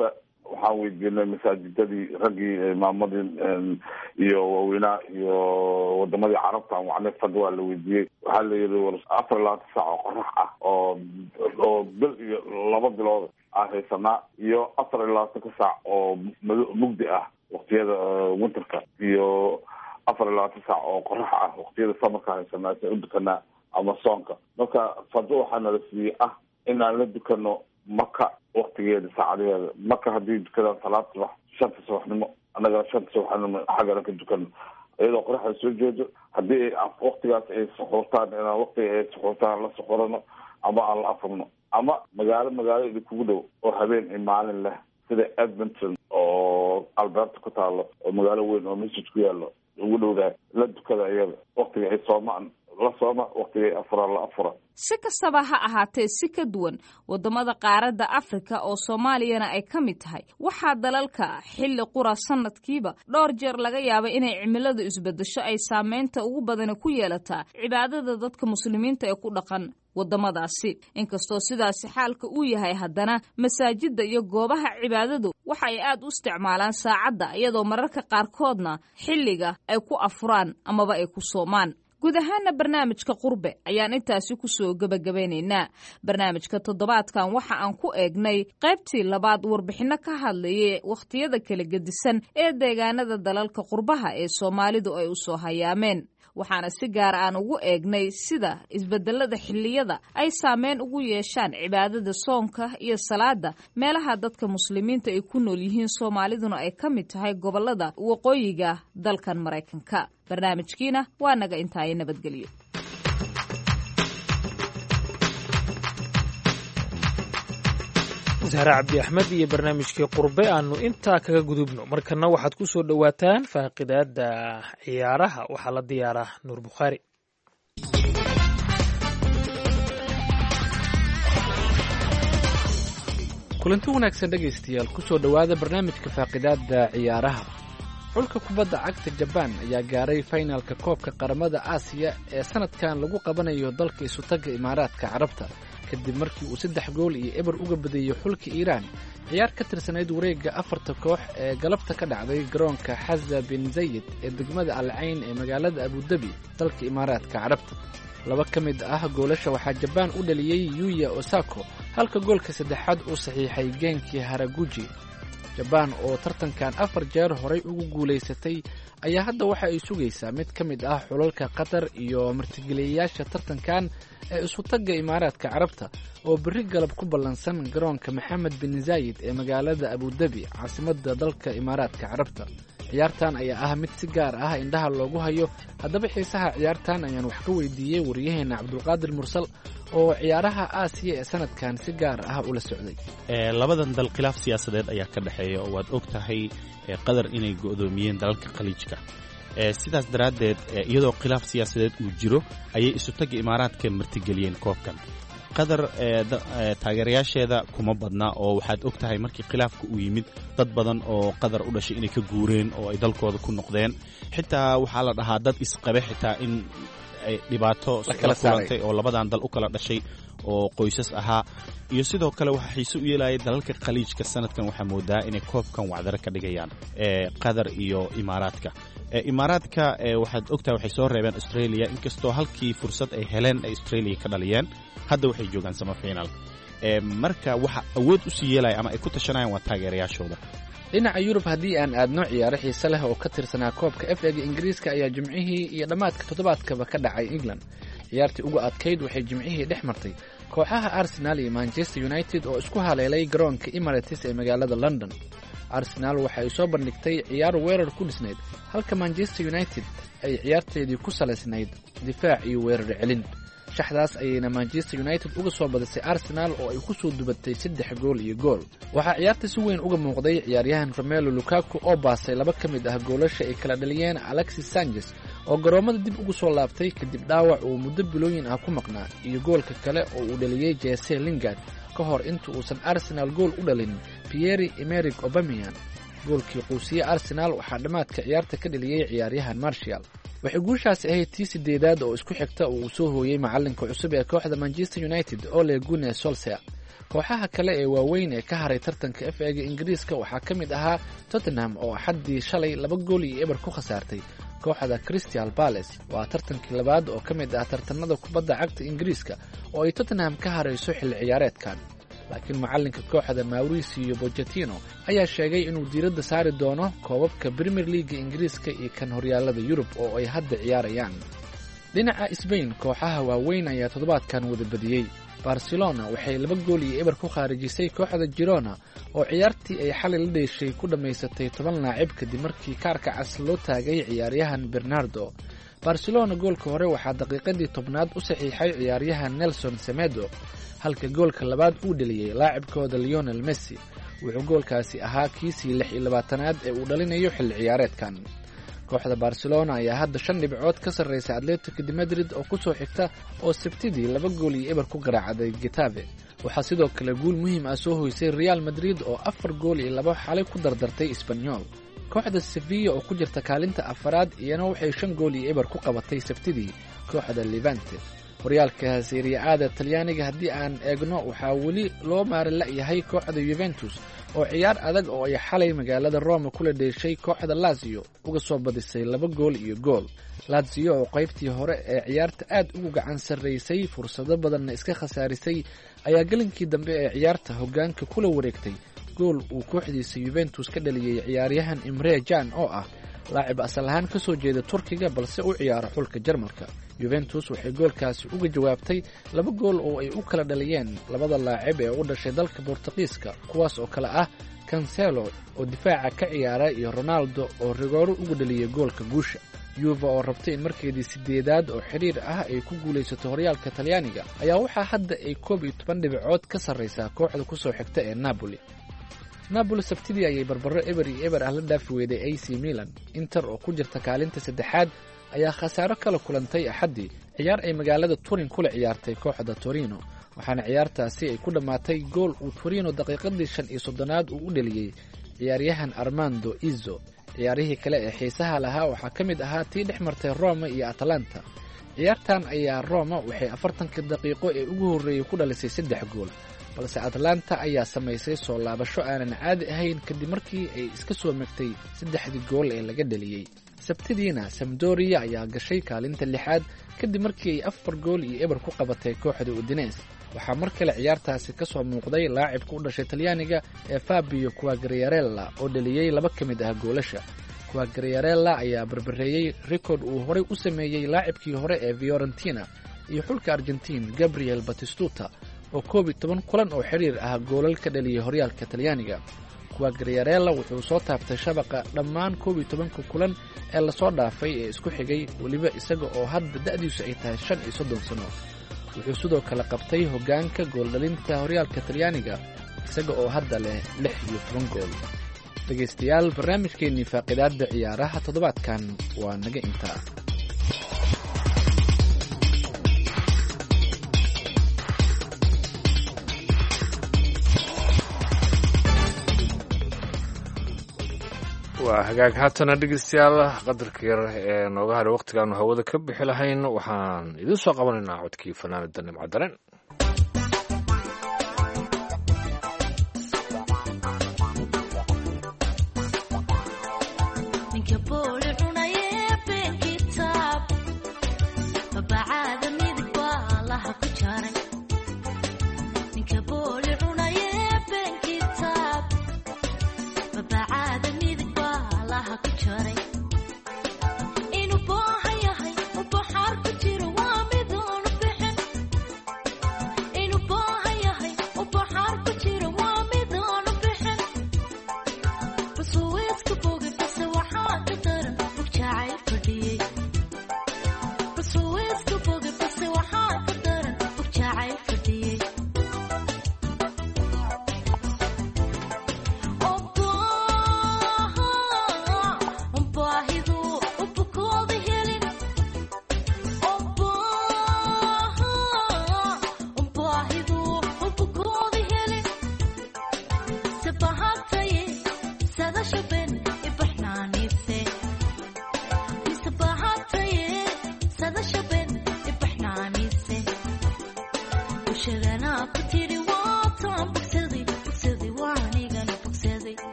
[SPEAKER 20] waxaan weydiinay masaajidadii raggii imaamadii iyo waaweynaa iyo wadamadii carabta aan wacnay fadwa la weydiiyey waxaa la yidhi war afar iyo labaatan saac oo qorax ah oo oo bil iyo laba bilood aan haysanaa iyo afar iyo labaatanka saac oo mugdi ah waqtiyada winterka iyo afar iyo labaatan saac oo qorax ah waqtiyada samarka haysanaa si u dukanaa ama soonka marka fadwa waxaa nala siiyey ah in aan la dukano maka waktigeeda saacadaheeda maka haddii dukadaan salaad subax shanta subaxnimo annaga shanta subaxnimo xaggana ka dukano iyadoo qoraxda soo jeedo haddii waktigaas ay suxuurtaan inaan waktiga ay suxuurtaan la suxurano ama aan la afurno ama magaalo magaalo idinkugu dhow oo habeen iyo maalin leh sida Edmonton oo Alberta ku taalo oo magaalo weyn oo masjid ku yaalo ugu dhowdahay la dukada iyada waktiga ay soomaan la sooma waqtigay afura la afura
[SPEAKER 18] si kastaba ha ahaatee si ka duwan wadamada qaaradda Afrika oo Soomaaliyana ay ka mid tahay waxaa dalalka xilli qura sanadkiiba dhowr jeer laga yaabay inay cimiladu isbedesho ay saameynta ugu badan ku yeelataa cibaadada dadka muslimiinta ee ku dhaqan wadamadaasi inkastoo sidaasi xaalka uu yahay haddana masaajida iyo goobaha cibaadadu waxa ay aad u isticmaalaan saacadda iyadoo mararka qaarkoodna xilliga ay ku afuraan amaba ay ku soomaan guud ahaana barnaamijka qurbe ayaan intaasi ku soo gabagabeynaynaa barnaamijka toddobaadkan waxa aan ku eegnay qaybtii labaad warbixino ka hadlayay wakhtiyada kala gedisan ee deegaanada dalalka qurbaha ee Soomaalidu ay u soo hayaameen waxaana si gaar aan ugu eegnay sida isbedelada xilliyada ay saameyn ugu yeeshaan cibaadada soonka iyo salaada meelaha dadka muslimiinta ay ku nool yihiin Soomaaliduna ay ka mid tahay gobolada waqooyiga dalkan Mareykanka barnaamijkiina waa naga intaay nabadgelyo
[SPEAKER 2] Zahra Cabdi Axmed iyo barnaamijkii qurbe aanu intaa kaga gudubno markana waxaad ku soo dhawaataan faaqidaada ciyaaraha waxaa la diyaaraa Nuur Bukhaari
[SPEAKER 12] kulanti wanaagsan dhegaystayaal ku soo dhawaada barnaamijka faaqidaada ciyaaraha xulka kubadda cagta Japan ayaa gaaray finalka koobka qaramada Aasiya ee sanadkan lagu qabanayo dalka isutaga Imaaraadka Carabta kadib markii uu saddex gool iyo eber uga badiyay xulka Iiraan ciyaar ka tirsanayd wareegga afarta koox ee galabta ka dhacday garoonka Hazza bin Zayed ee degmada Al Ain ee magaalada Abu Dhabi dalka Imaaraadka Carabta laba ka mid ah goolasha waxaa Japan u dhaliyay Yuya Osako halka goolka saddexaad uu saxiixay Genki Haraguchi Japan oo tartankan afar jeer horay ugu guuleysatay ayaa hadda waxa ay sugaysaa mid ka mid ah xulalka Qatar iyo martigeliyayaasha tartankan ee isu tagga Imaaraadka Carabta oo berri galab ku ballansan garoonka Mohammed bin Zayed ee magaalada Abu Dhabi caasimadda dalka Imaaraadka Carabta ciyaartan ayaa ah mid si gaar ah indhaha loogu hayo haddaba xiisaha ciyaartan ayaan wax ka weydiiyey waryaheena Cabdulqaadir Mursal oo ciyaaraha Aasiya ee sanadkan si gaar ah ula socday
[SPEAKER 21] ee labadan dal khilaaf siyaasadeed ayaa ka dhaxeeya oo waad ogtahay Qatar inay go'doomiyeen dalalka khaliijka ee sidaas daradeed iyadoo khilaaf siyaasadeed uu jiro ayay isu tag Imaaraadka martigeliyeen koobkan Qatar ee taageerayaasheeda kuma badna oo waxaad ogtahay markii khilaafka uu yimid dad badan oo Qatar u dhashay inay ka guureen oo ay dalkooda ku noqdeen xitaa waxa la dhahaa dad isqabe xitaa in ay dhibaato kala kulantay oo labadan dal u kala dhashay oo qoysas ahaa iyo sidoo kale waxa xiiso u yeelayay dalalka khaliijka sanadkan waxa moodaa inay koobkan wacdara ka dhigayaan ee Qatar iyo Imaaraadka ee Imaaraadka ee waxaad ogtahay waxay soo reebeen Australia inkastoo halkii fursad ay heleen ay Australia ka dhaliyeen hadda waxay joogaan sama final ee marka waxa awood u sii yeelay ama ay ku tashanayaan waa taageerayaashooda
[SPEAKER 12] dhinaca Yurub haddii aan aadno ciyaaro xiiso leh oo ka tirsanaa koobka F A-ga Ingiriiska ayaa jimcihii iyo dhamaadka toddobaadkaba ka dhacay England ciyaartii ugu adkayd waxay jimcihii dhex martay kooxaha Arsenal iyo Manchester United oo isku haleelay garoonka Emirates ee magaalada London Arsenal waxa ay soo bandhigtay ciyaar weerar ku dhisnayd halka Manchester United ay ciyaarteedii ku salaysnayd difaac iyo weerar celin shaxdaas ayayna Manchester United uga soo badisay Arsenal oo ay ku soo dubatay saddex gool iyo gool waxa ciyaarta si weyn uga muuqday ciyaaryahan Romelu Lukaku oo baasay laba ka mid ah goolasha ay kala dhaliyeen Alexis Sanchez oo garoomada dib ugu soo laabtay kadib dhaawac uu muddo bilooyin ah ku maqnaa iyo goolka kale oo uu dhaliyay Jesse Lingard ka hor inta uusan Arsenal gool u dhalin Pierre-Emerick Aubameyang goolkii quusiye Arsenal waxaa dhamaadka ciyaarta ka dhaliyay ciyaaryahan Martial waxay guushaas ahayd tii sideedaad oo isku xigta oo uu soo hooyay macalinka cusub ee kooxda Manchester United Ole Gunnar Solskjaer
[SPEAKER 3] kooxaha kale ee waaweyn ee ka haray tartanka f ega ingiriiska waxaa ka mid ahaa tottenham oo axaddii shalay laba gool iyo eber ku khasaartay kooxda crystal palace. waa tartankii labaad oo ka mid ah tartanada kubadda cagta ingiriiska oo ay tottenham ka harayso xilli ciyaareedkan, laakiin macallinka kooxda Mauricio Pochettino ayaa sheegay inuu diiradda saari doono koobabka Premier League ingiriiska iyo kan horyaalada Yurub oo ay hadda ciyaarayaan. dhinaca Spain, kooxaha waaweyn ayaa toddobaadkan wada badiyey. Barcelona waxay laba gool iyo eber ku khaarijisay kooxda Girona oo ciyaartii ay xalay la dheeshay ku dhammaysatay toban laacib kadib markii kaarka cas loo taagay ciyaaryahan Bernardo. Barcelona goolka hore waxaa daqiiqadii tobnaad u saxiixay ciyaaryahan Nelson Semedo, halka goolka labaad uu dhaliyey laacibkooda Lionel Messi. wuxuu goolkaasi ahaa kiisii lix iyo labaatanaad ee uu dhalinayo xilli ciyaareedkan. kooxda Barcelona ayaa hadda shan dhibcood ka sarreysa Atletico de Madrid oo ku soo xigta oo sabtidii laba gool iyo eber ku garaacday Getafe. waxaa sidoo kale guul muhiim ah soo hoysay Real Madrid oo afar gool iyo laba xalay ku dardartay Espanyol. kooxda Sevilla oo ku jirta kaalinta afaraad iyana waxay shan gool iyo eber ku qabatay sabtidii kooxda Levante. horyaalka Serie A Talyaaniga haddii aan eegno waxaa weli loo maarin la'yahay kooxda Juventus oo ciyaar adag oo ay xalay magaalada Roma kula dheeshay kooxda Lazio uga soo badisay laba gool iyo gool. Lazio oo qaybtii hore ee ciyaarta aad ugu gacan sarreysay fursado badanna iska khasaarisay ayaa galinkii dambe ee ciyaarta hoggaanka kula wareegtay gool uu kooxdiisa Juventus ka dhaliyay ciyaaryahan Emre Can oo ah laacib asal ahaan ka soo jeeda Turkiga balse u ciyaara xulka Jarmalka. Juventus waxay goolkaasi uga jawaabtay laba gool oo ay u kala dhaliyeen labada laacib ee u dhashay dalka Boortaqiiska, kuwaas oo kale ah Cancelo oo difaaca ka ciyaara iyo Ronaldo oo rigooro uga dhaliyay goolka guusha. Juve oo rabtay in markeedii sideedaad oo xiriir ah ay ku guulaysato horyaalka Talyaaniga ayaa waxaa hadda ay koob iyo toban dhibcood ka sarreysaa kooxda ku soo xigta ee Napoli. Napoli sabtidii ayay barbaro eber iyo eber ah la dhaafi weyday A C Milan. Inter oo ku jirta kaalinta saddexaad ayaa khasaaro kala kulantay axaddii ciyaar ay magaalada Turin kula ciyaartay kooxda Torino, waxaana ciyaartaasi ay ku dhammaatay gool uu Torino daqiiqadii shan iyo soddonaad uu u dhaliyey ciyaaryahan Armando Izzo. ciyaarihii kale ee xiisaha lahaa waxaa ka mid ahaa tii dhex martay Roma iyo Atalanta. ciyaartan ayaa Roma waxay afartankii daqiiqo ee ugu horreeyey ku dhalisay saddex gool, balse Atalanta ayaa samaysay soo laabasho aanan caadi ahayn kadib markii ay iska soo megtay saddexdii gool ee laga dhaliyey. sabtidiina Sampdoria ayaa gashay kaalinta lixaad kadib markii ay afar gool iyo eber ku qabatay kooxda Udinese. waxaa mar kale ciyaartaasi ka soo muuqday laacibka u dhashay Talyaaniga ee Fabio Quagliarella oo dhaliyey laba ka mid ah goolasha. Quagliarella ayaa barbareeyey rikoodh uu horey u sameeyey laacibkii hore ee Fiorentina iyo xulka Argentine Gabriel Batistuta oo koob iyo toban kulan oo xiriir ah goolal ka dhaliyay horyaalka Talyaaniga. Quagliarella wuxuu soo taabtay shabaqa dhammaan koob iyo tobanka kulan ee lasoo dhaafay ee isku xigay, weliba isaga oo hadda da'diisu ay tahay shan iyo soddon sano. wuxuu sidoo kale qabtay hoggaanka gooldhalinta horyaalka Talyaaniga isaga oo hadda leh lix iyo toban gool. dhegaystayaal, barnaamijkeennii faaqidaadda ciyaaraha toddobaadkan waa naga intaa.
[SPEAKER 1] waa hagaag haatana dhegeystayaal, qadarka yar ee nooga hadhay wakhtigaanu hawada ka bixi lahayn waxaan idiin soo qabanaynaa codkii fanaanada Nimco Dareen.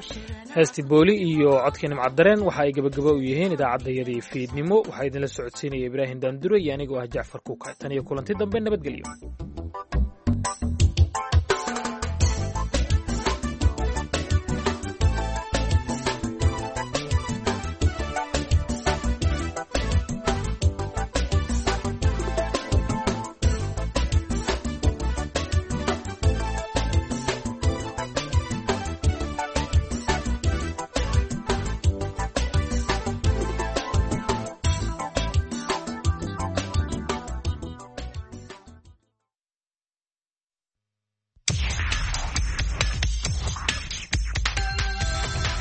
[SPEAKER 2] heesti booli iyo codkii nimcad dareen waxa ay gabagabo u yihiin idaacaddayadii fiidnimo waxaa idinla socodsiinaya ibraahim daandure iyo anigoo ah jacfar kuuka tan iyo kulanti dambe nabadgelyo